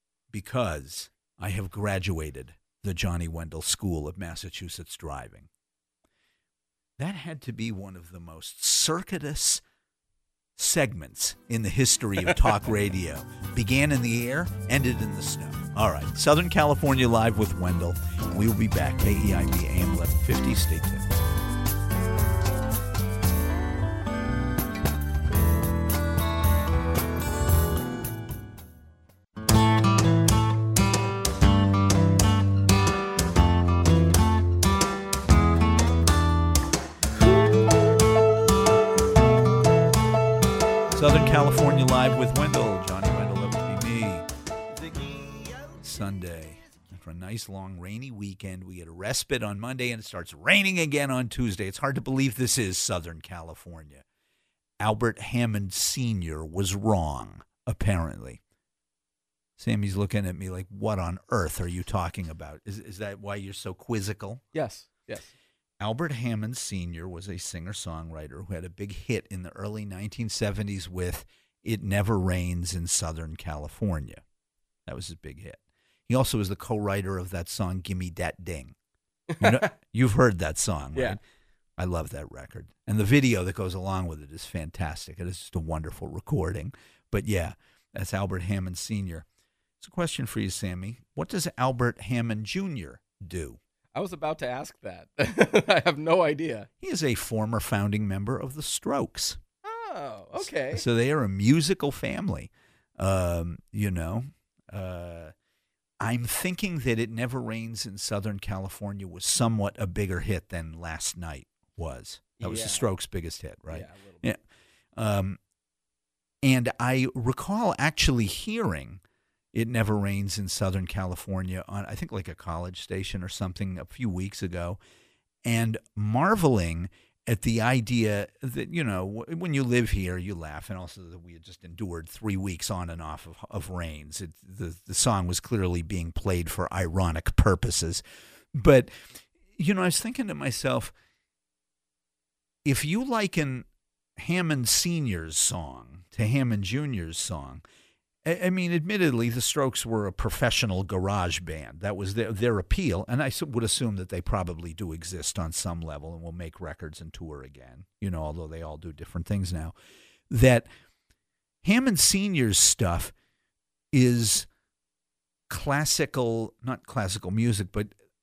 Because I have graduated the Johnny Wendell School of Massachusetts Driving. That had to be one of the most circuitous segments in the history of talk radio. Began in the air, ended in the snow. All right, Southern California Live with Wendell. We will be back. K E I B A M eleven fifty. Stay tuned. Southern California Live with Wendell. Johnny Wendell, that would be me. Sunday. After a nice, long, rainy weekend, we get a respite on Monday, and it starts raining again on Tuesday. It's hard to believe this is Southern California. Albert Hammond Senior was wrong, apparently. Sammy's looking at me like, what on earth are you talking about? Is, is that why you're so quizzical? Yes, yes. Albert Hammond Senior was a singer-songwriter who had a big hit in the early nineteen seventies with It Never Rains in Southern California. That was his big hit. He also was the co-writer of that song, Gimme Dat Ding. You know, you've heard that song, right? Yeah. I love that record. And the video that goes along with it is fantastic. It is just a wonderful recording. But yeah, that's Albert Hammond Senior It's a question for you, Sammy. What does Albert Hammond Junior do? I was about to ask that. I have no idea. He is a former founding member of the Strokes. Oh, okay. So they are a musical family. Um, you know, uh, I'm thinking that It Never Rains in Southern California was somewhat a bigger hit than Last Night was. That was Yeah. the Strokes' biggest hit, right? Yeah, a little bit. Yeah. Um, and I recall actually hearing It Never Rains in Southern California on, I think, like a college station or something a few weeks ago, and marveling at the idea that, you know, when you live here, you laugh, and also that we had just endured three weeks on and off of, of rains. It, the, the song was clearly being played for ironic purposes. But, you know, I was thinking to myself, if you liken Hammond Senior's song to Hammond Junior's song, I mean, admittedly, the Strokes were a professional garage band. That was their, their appeal, and I would assume that they probably do exist on some level and will make records and tour again, you know, although they all do different things now. That Hammond Senior's stuff is classical, not classical music, but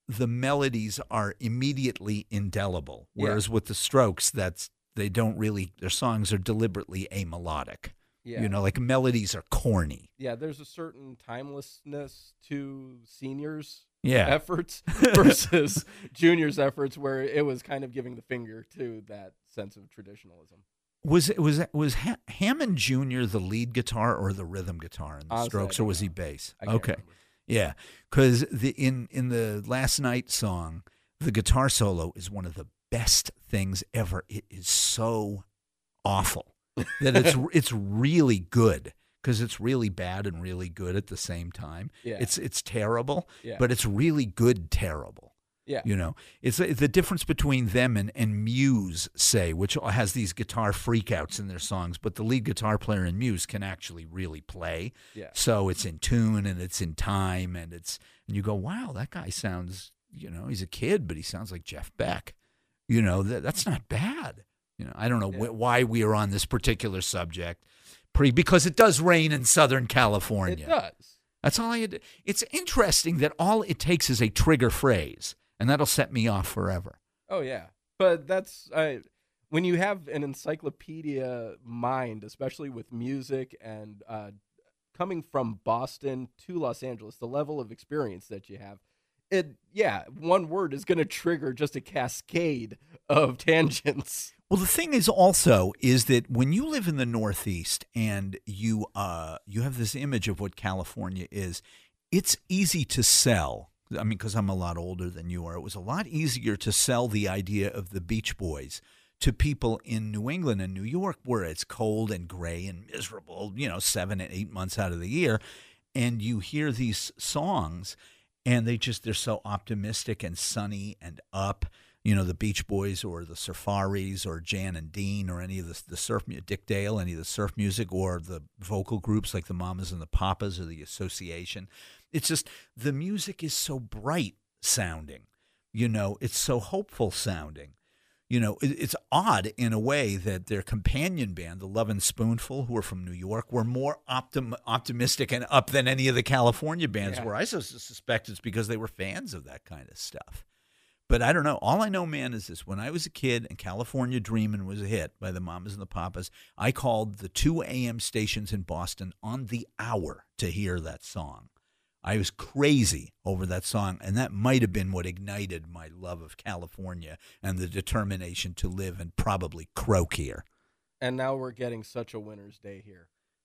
the melodies are immediately indelible, Yeah. whereas with the Strokes, that's they don't really. Their songs are deliberately amelodic. Yeah. You know, like melodies are corny. Yeah, there's a certain timelessness to seniors' Yeah. efforts versus juniors' efforts, where it was kind of giving the finger to that sense of traditionalism. Was was was ha- Hammond Junior the lead guitar or the rhythm guitar in the Honestly, I Strokes, or don't was he know. bass? I can't Okay, remember. yeah, because the in in the Last Night song, the guitar solo is one of the best things ever. It is so awful that it's it's really good because it's really bad and really good at the same time. Yeah. It's it's terrible, Yeah. but it's really good terrible. Yeah. You know, it's the difference between them and, and Muse, say, which has these guitar freakouts in their songs, but the lead guitar player in Muse can actually really play. Yeah. So it's in tune and it's in time, and it's and you go, wow, that guy sounds, you know, he's a kid, but he sounds like Jeff Beck. You know, that that's not bad. You know, I don't know Yeah. wh- why we are on this particular subject, pre because it does rain in Southern California. It does. That's all I had. It's interesting that all it takes is a trigger phrase, and that'll set me off forever. Oh yeah, but that's I. When you have an encyclopedia mind, especially with music and uh, coming from Boston to Los Angeles, the level of experience that you have, it yeah, one word is going to trigger just a cascade of tangents. Well, the thing is also is that when you live in the Northeast and you uh you have this image of what California is, it's easy to sell. I mean, because I'm a lot older than you are, it was a lot easier to sell the idea of the Beach Boys to people in New England and New York, where it's cold and gray and miserable, you know, seven and eight months out of the year, and you hear these songs, and they just they're so optimistic and sunny and up. You know, the Beach Boys or the Surfaris or Jan and Dean or any of the, the surf, Dick Dale, any of the surf music, or the vocal groups like the Mamas and the Papas or the Association. It's just the music is so bright sounding. You know, it's so hopeful sounding. You know, it, it's odd in a way that their companion band, the Lovin' Spoonful, who are from New York, were more optim- optimistic and up than any of the California bands Yeah. were. I sus- suspect it's because they were fans of that kind of stuff. But I don't know. All I know, man, is this. When I was a kid and California Dreamin' was a hit by the Mamas and the Papas, I called the two a.m. stations in Boston on the hour to hear that song. I was crazy over that song, and that might have been what ignited my love of California and the determination to live and probably croak here. And now we're getting such a winter's day here.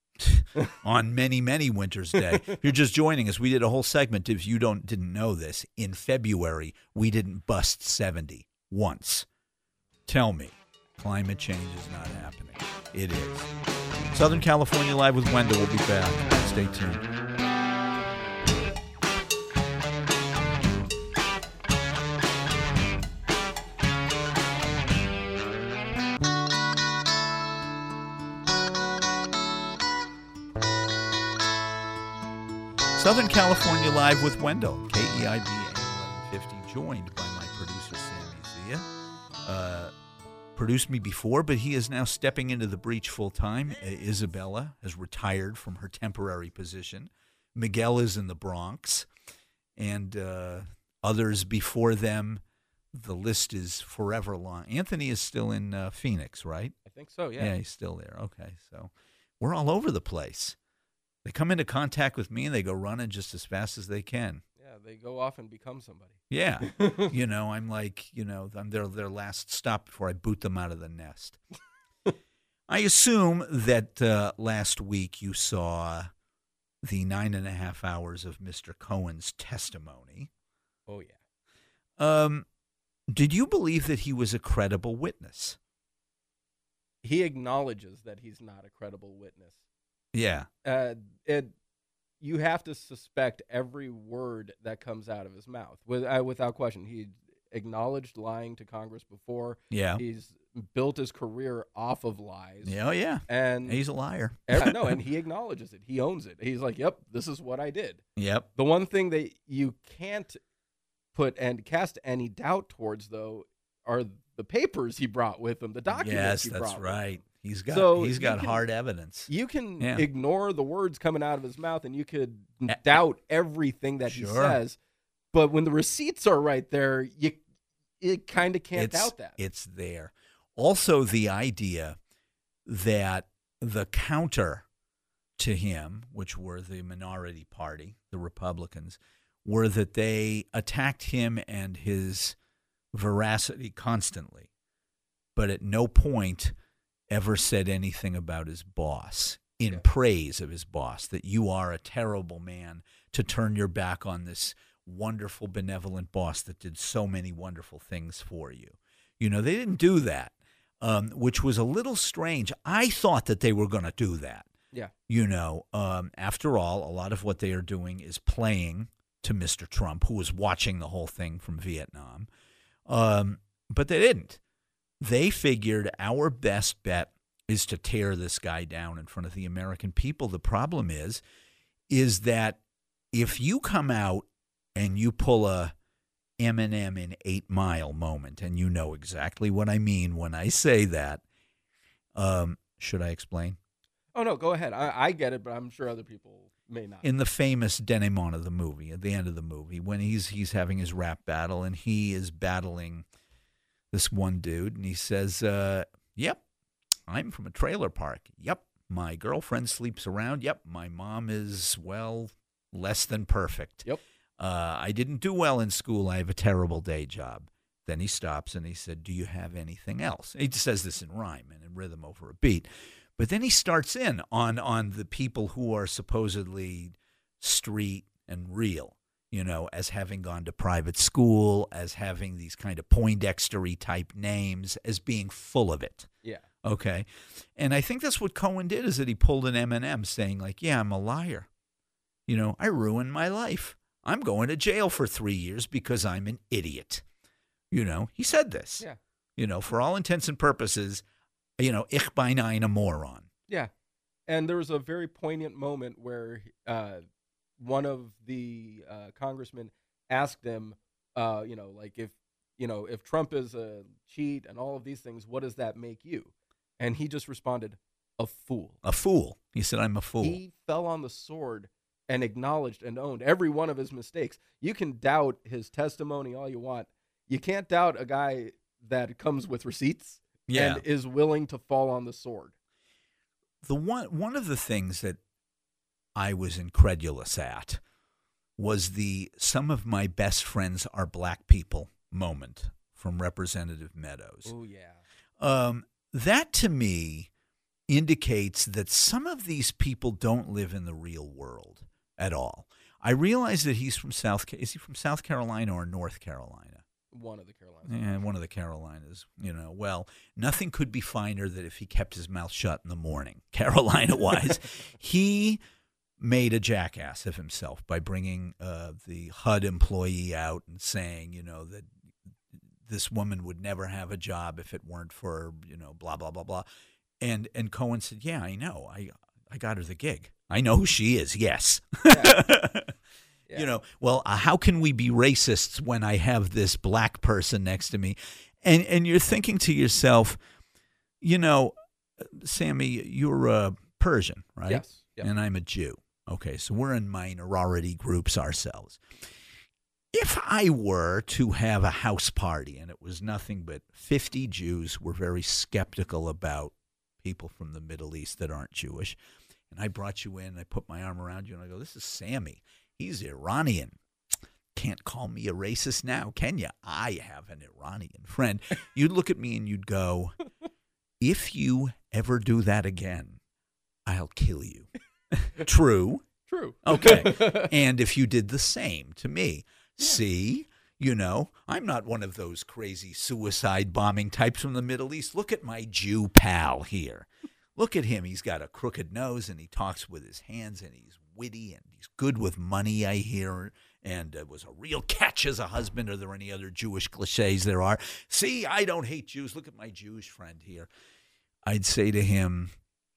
On many, many Winter's Day. If you're just joining us, we did a whole segment. If you don't didn't know this, in February, we didn't bust seventy once. Tell me, climate change is not happening. It is. Southern California Live with Wendell. We'll be back. Stay tuned. Southern California Live with Wendell, K E I B A eleven fifty, joined by my producer, Sammy Zia. Uh, produced me before, but he is now stepping into the breach full-time. Uh, Isabella has retired from her temporary position. Miguel is in the Bronx. And uh, others before them, the list is forever long. Anthony is still in uh, Phoenix, right? I think so, yeah. Yeah, he's still there. Okay, so we're all over the place. They come into contact with me and they go running just as fast as they can. Yeah, they go off and become somebody. Yeah. You know, I'm like, you know, I'm their, their last stop before I boot them out of the nest. I assume that uh, last week you saw the nine and a half hours of Mister Cohen's testimony. Oh, yeah. Um, did you believe that he was a credible witness? He acknowledges that he's not a credible witness. Yeah. Uh, it, you have to suspect every word that comes out of his mouth, with, uh, without question. He acknowledged lying to Congress before. Yeah. He's built his career off of lies. Yeah, oh, yeah. And He's a liar. every, no, and he acknowledges it. He owns it. He's like, "Yep, this is what I did." Yep. The one thing that you can't put and cast any doubt towards, though, are the papers he brought with him, the documents Yes, he that's brought with him. right. He's got So he's you got can- hard evidence. You can Yeah. ignore the words coming out of his mouth, and you could A- doubt everything that he Sure. says. But when the receipts are right there, you you kind of can't it's, doubt that. It's there. Also, the idea that the counter to him, which were the minority party, the Republicans, were that they attacked him and his veracity constantly, but at no point ever said anything about his boss, in Yeah. praise of his boss, that you are a terrible man to turn your back on this wonderful, benevolent boss that did so many wonderful things for you. You know, they didn't do that, um, which was a little strange. I thought that they were going to do that. Yeah. You know, um, after all, a lot of what they are doing is playing to Mister Trump, who was watching the whole thing from Vietnam. Um, but they didn't. They figured our best bet is to tear this guy down in front of the American people. The problem is, is that if you come out and you pull a Eminem in Eight Mile moment, and you know exactly what I mean when I say that, um, should I explain? Oh, no, go ahead. I, I get it, but I'm sure other people may not. In the famous denouement of the movie, at the end of the movie, when he's he's having his rap battle and he is battling this one dude, and he says, uh, yep, I'm from a trailer park. Yep, my girlfriend sleeps around. Yep, my mom is, well, less than perfect. Yep. Uh, I didn't do well in school. I have a terrible day job. Then he stops and he said, do you have anything else? He says this in rhyme and in rhythm over a beat. But then he starts in on on the people who are supposedly street and real, you know, as having gone to private school, as having these kind of Poindexter-y type names, as being full of it. Yeah. Okay. And I think that's what Cohen did, is that he pulled an Eminem saying, like, yeah, I'm a liar. You know, I ruined my life. I'm going to jail for three years because I'm an idiot. You know, he said this. Yeah. You know, for all intents and purposes, you know, ich bin ein moron. Yeah. And there was a very poignant moment where uh, one of the uh, congressmen asked him, uh, you know, like, if, you know, if Trump is a cheat and all of these things, what does that make you? And he just responded, a fool. A fool. He said, I'm a fool. He fell on the sword and acknowledged and owned every one of his mistakes. You can doubt his testimony all you want. You can't doubt a guy that comes with receipts Yeah. and is willing to fall on the sword. The one one of the things that I was incredulous at was the some of my best friends are black people moment from Representative Meadows. Oh, yeah. Um, that to me indicates that some of these people don't live in the real world at all. I realize that he's from South. Is he from South Carolina or North Carolina? One of the Carolinas. And one of the Carolinas, you know, well, nothing could be finer than if he kept his mouth shut in the morning, Carolina-wise. He made a jackass of himself by bringing uh, the H U D employee out and saying, you know, that this woman would never have a job if it weren't for, you know, blah, blah, blah, blah. And and Cohen said, yeah, I know. I, I got her the gig. I know who she is, yes. Yeah. Yeah. You know, well, uh, how can we be racists when I have this black person next to me? And and you're thinking to yourself, you know, Sammy, you're a Persian, right? Yes. Yep. And I'm a Jew. Okay, so we're in minority groups ourselves. If I were to have a house party and it was nothing but fifty Jews who were very skeptical about people from the Middle East that aren't Jewish, and I brought you in, and I put my arm around you, and I go, this is Sammy. He's Iranian. Can't call me a racist now, can you? I have an Iranian friend. You'd look at me and you'd go, if you ever do that again, I'll kill you. True. True. Okay. And if you did the same to me, yeah. See, you know, I'm not one of those crazy suicide bombing types from the Middle East. Look at my Jew pal here. Look at him. He's got a crooked nose and he talks with his hands and he's witty and he's good with money, I hear, and uh, was a real catch as a husband. Are there any other Jewish cliches there are? See, I don't hate Jews. Look at my Jewish friend here. I'd say to him,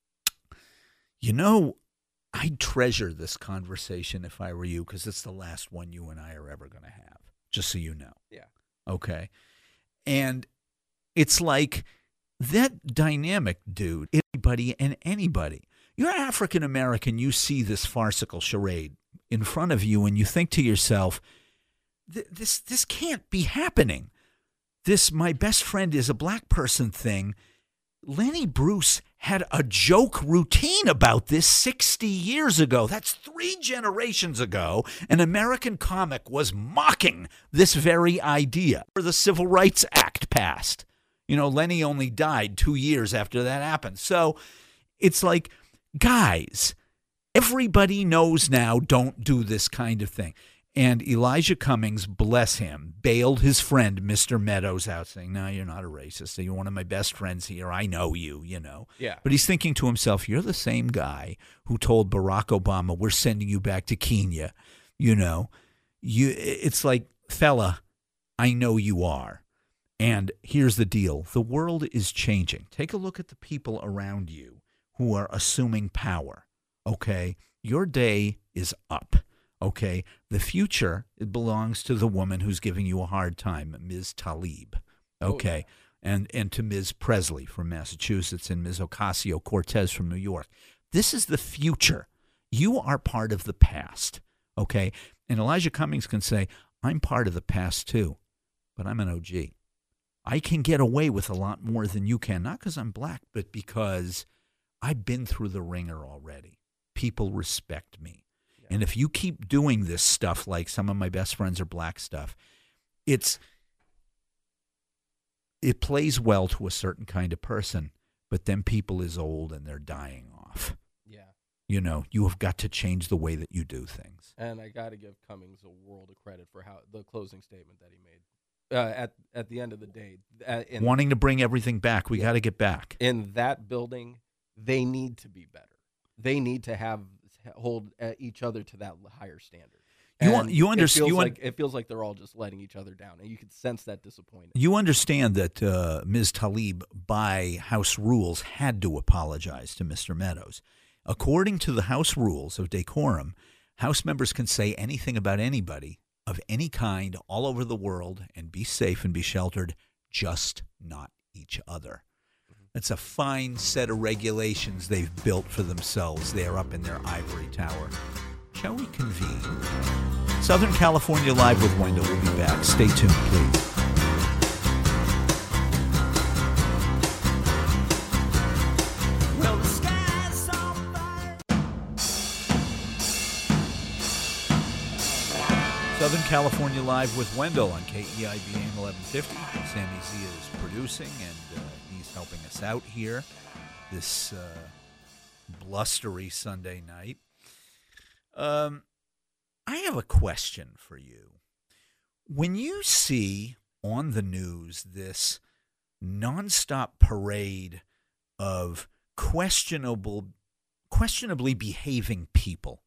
you know, I'd treasure this conversation if I were you, because it's the last one you and I are ever going to have, just so you know. Yeah. Okay. And it's like that dynamic, dude, anybody and anybody. You're African American, you see this farcical charade in front of you, and you think to yourself, th- this this can't be happening. This my best friend is a black person thing. Lenny Bruce had a joke routine about this sixty years ago. That's three generations ago. An American comic was mocking this very idea. The Civil Rights Act passed. You know, Lenny only died two years after that happened. So it's like, guys, everybody knows now, don't do this kind of thing. And Elijah Cummings, bless him, bailed his friend, Mister Meadows, out, saying, no, you're not a racist. You're one of my best friends here. I know you, you know. Yeah. But he's thinking to himself, you're the same guy who told Barack Obama, we're sending you back to Kenya. You know, you. It's like, fella, I know you are. And here's the deal. The world is changing. Take a look at the people around you who are assuming power, okay? Your day is up. Okay, the future, it belongs to the woman who's giving you a hard time, Miz Tlaib. Okay, oh, yeah. and and to Miz Presley from Massachusetts and Miz Ocasio-Cortez from New York. This is the future. You are part of the past. Okay, and Elijah Cummings can say, I'm part of the past too, but I'm an O G. I can get away with a lot more than you can, not because I'm black, but because I've been through the ringer already. People respect me. And if you keep doing this stuff, like some of my best friends are black stuff, it's it plays well to a certain kind of person, but then people is old and they're dying off. Yeah. You know, you have got to change the way that you do things. And I got to give Cummings a world of credit for how the closing statement that he made. Uh, at at the end of the day, uh, in, wanting to bring everything back, we yeah. got to get back. In that building, they need to be better. They need to have hold uh, each other to that higher standard. You and you understand? It feels, un- like, it feels like they're all just letting each other down, and you can sense that disappointment. You understand that uh, Miz Tlaib, by House rules, had to apologize to Mister Meadows. According to the House rules of decorum, House members can say anything about anybody of any kind all over the world and be safe and be sheltered, just not each other. It's a fine set of regulations they've built for themselves there up in their ivory tower. Shall we convene? Southern California Live with Wendell. We'll be back. Stay tuned, please. Well, the sky's on fire. Southern California Live with Wendell on K E I B A M eleven fifty. Sammy Z is producing, and uh, he's helping us out here this uh, blustery Sunday night. Um, I have a question for you. When you see on the news this nonstop parade of questionable, questionably behaving people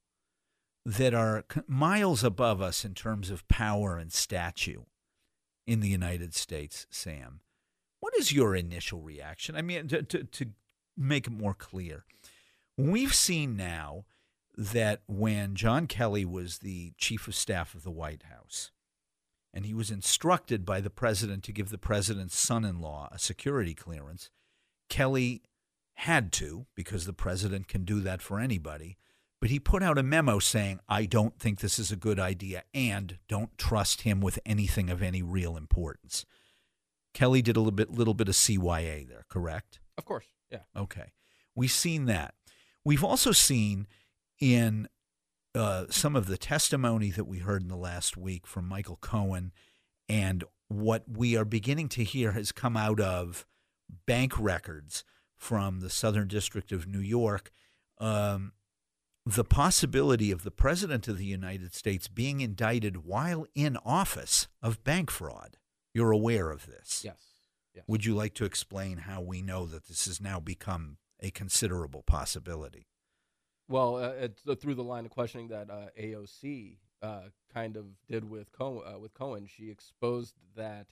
that are miles above us in terms of power and stature in the United States, Sam, what is your initial reaction? I mean, to, to, to make it more clear, we've seen now that when John Kelly was the chief of staff of the White House, and he was instructed by the president to give the president's son-in-law a security clearance, Kelly had to, because the president can do that for anybody, but he put out a memo saying, I don't think this is a good idea, and don't trust him with anything of any real importance. Kelly did a little bit, little bit of C Y A there, correct? Of course, yeah. Okay. We've seen that. We've also seen in uh, some of the testimony that we heard in the last week from Michael Cohen, and what we are beginning to hear has come out of bank records from the Southern District of New York, um, the possibility of the President of the United States being indicted while in office of bank fraud. You're aware of this? Yes. yes. Would you like to explain how we know that this has now become a considerable possibility? Well, uh, it's uh, through the line of questioning that uh, A O C uh, kind of did with Cohen, uh, with Cohen, she exposed that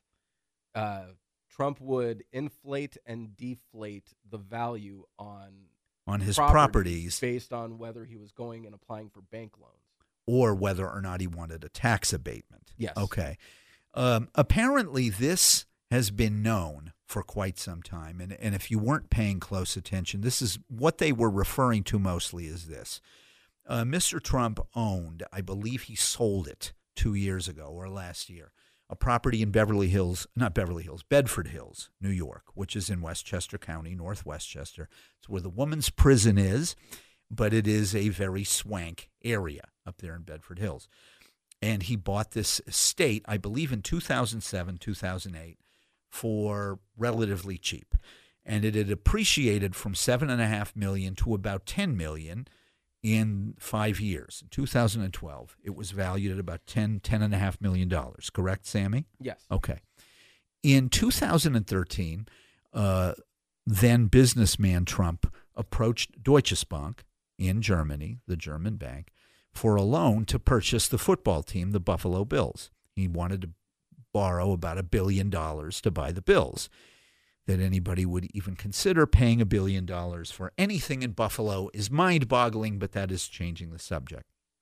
uh, Trump would inflate and deflate the value on on his properties, properties based on whether he was going and applying for bank loans or whether or not he wanted a tax abatement. Yes. Okay. Um, apparently, this has been known for quite some time. And, and if you weren't paying close attention, this is what they were referring to mostly is this. Uh, Mister Trump owned, I believe he sold it two years ago or last year, a property in Beverly Hills, not Beverly Hills, Bedford Hills, New York, which is in Westchester County, North Westchester. It's where the women's prison is, but it is a very swank area up there in Bedford Hills. And he bought this estate, I believe in two thousand seven, two thousand eight, for relatively cheap. And it had appreciated from seven point five million dollars to about ten million dollars in five years. In two thousand twelve, it was valued at about ten, ten point five million dollars. Correct, Sammy? Yes. Okay. In two thousand thirteen, uh, then businessman Trump approached Deutsche Bank in Germany, the German bank, for a loan to purchase the football team, the Buffalo Bills. He wanted to borrow about a billion dollars to buy the Bills. That anybody would even consider paying a billion dollars for anything in Buffalo is mind-boggling, but that is changing the subject.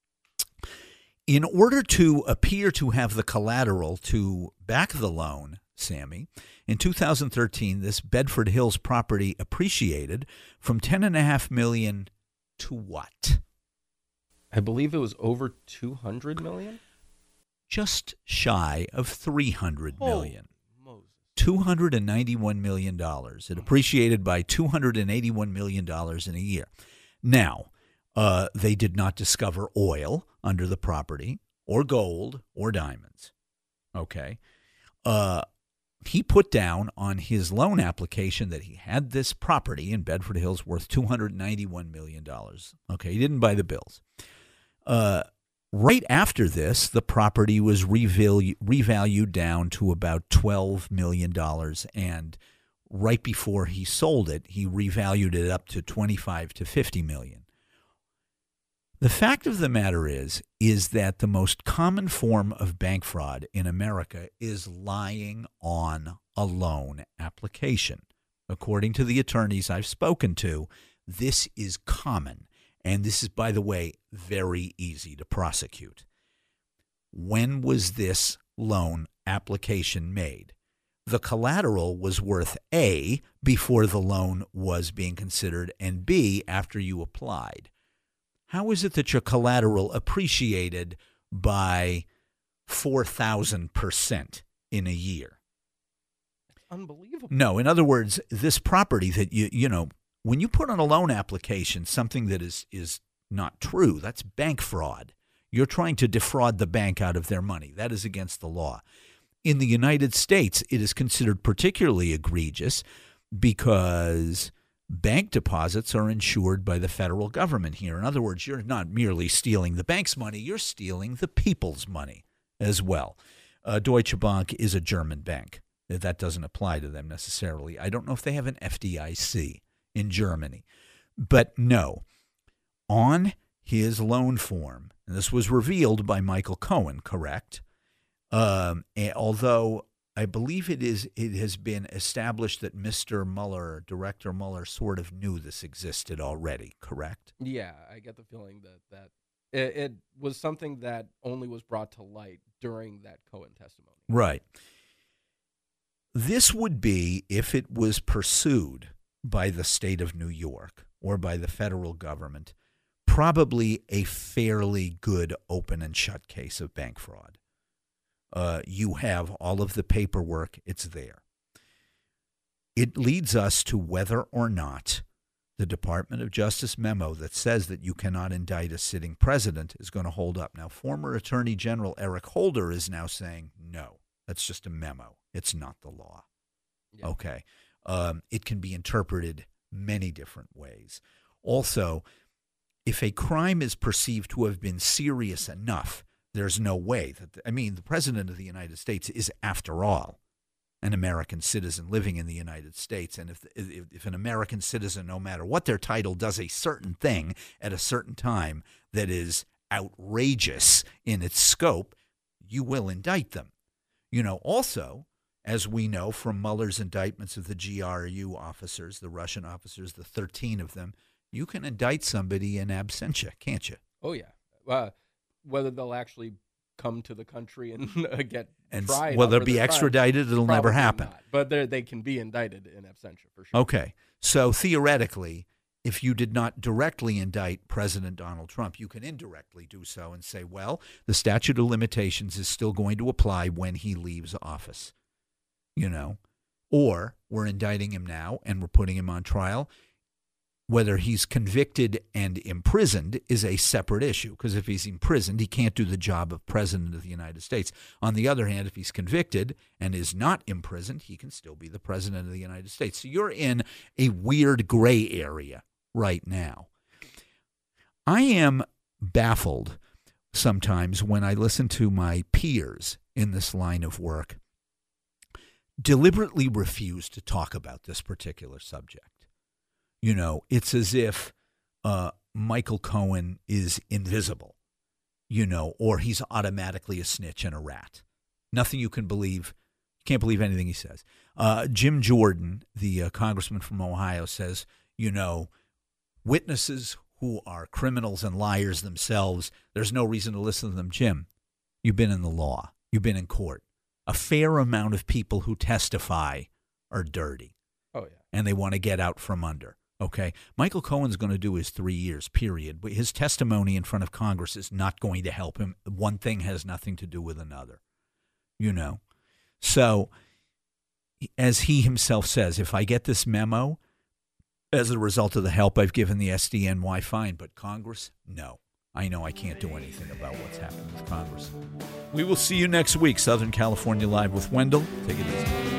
In order to appear to have the collateral to back the loan, Sammy, in two thousand thirteen, this Bedford Hills property appreciated from ten point five million dollars to what? I believe it was over two hundred million dollars. Just shy of three hundred million dollars. Oh, two hundred ninety-one million dollars. It appreciated by two hundred eighty-one million dollars in a year. Now, uh, they did not discover oil under the property or gold or diamonds. Okay. Uh, he put down on his loan application that he had this property in Bedford Hills worth two hundred ninety-one million dollars. Okay. He didn't buy the bills. Uh, Right after this, the property was revalu- revalued down to about twelve million dollars, and right before he sold it, he revalued it up to twenty-five to fifty million dollars. The fact of the matter is, is that the most common form of bank fraud in America is lying on a loan application. According to the attorneys I've spoken to, this is common. And this is, by the way, very easy to prosecute. When was this loan application made? The collateral was worth A, before the loan was being considered, and B, after you applied. How is it that your collateral appreciated by four thousand percent in a year? unbelievable. No, in other words, this property that you, you know, when you put on a loan application something that is is not true, that's bank fraud. You're trying to defraud the bank out of their money. That is against the law. In the United States, it is considered particularly egregious because bank deposits are insured by the federal government here. In other words, you're not merely stealing the bank's money, you're stealing the people's money as well. Uh, Deutsche Bank is a German bank. That doesn't apply to them necessarily. I don't know if they have an F D I C in Germany. But no, on his loan form, and this was revealed by Michael Cohen, correct? Um, although I believe it is, it has been established that Mister Mueller, Director Mueller, sort of knew this existed already, correct? Yeah, I get the feeling that that it, it was something that only was brought to light during that Cohen testimony. Right. This would be, if it was pursued by the state of New York or by the federal government, probably a fairly good open and shut case of bank fraud. Uh, you have all of the paperwork, it's there. It leads us to whether or not the Department of Justice memo that says that you cannot indict a sitting president is going to hold up. Now, former Attorney General Eric Holder is now saying, no, that's just a memo. It's not the law. Yeah. Okay. Um, it can be interpreted many different ways. Also, if a crime is perceived to have been serious enough, there's no way that, I mean, the President of the United States is, after all, an American citizen living in the United States. And if, if, if an American citizen, no matter what their title, does a certain thing at a certain time that is outrageous in its scope, you will indict them. You know, also, as we know from Mueller's indictments of the G R U officers, the Russian officers, the thirteen of them, you can indict somebody in absentia, can't you? Oh, yeah. Uh, whether they'll actually come to the country and uh, get And tried. will they for be their extradited? crimes, It'll never probably happen. not. But they they can be indicted in absentia for sure. Okay. So theoretically, if you did not directly indict President Donald Trump, you can indirectly do so and say, well, the statute of limitations is still going to apply when he leaves office, you know, or we're indicting him now and we're putting him on trial. Whether he's convicted and imprisoned is a separate issue, because if he's imprisoned, he can't do the job of President of the United States. On the other hand, if he's convicted and is not imprisoned, he can still be the President of the United States. So you're in a weird gray area right now. I am baffled sometimes when I listen to my peers in this line of work deliberately refuse to talk about this particular subject. You know, it's as if uh, Michael Cohen is invisible, you know, or he's automatically a snitch and a rat. Nothing you can believe. You can't believe anything he says. Uh, Jim Jordan, the uh, congressman from Ohio, says, you know, witnesses who are criminals and liars themselves, there's no reason to listen to them. Jim, you've been in the law. You've been in court. A fair amount of people who testify are dirty. Oh, yeah. And they want to get out from under. Okay, Michael Cohen's going to do his three years, period. But his testimony in front of Congress is not going to help him. One thing has nothing to do with another, you know. So, as he himself says, if I get this memo as a result of the help I've given the S D N Y, fine. But Congress, no. I know I can't do anything about what's happening with Congress. We will see you next week. Southern California Live with Wendell. Take it easy.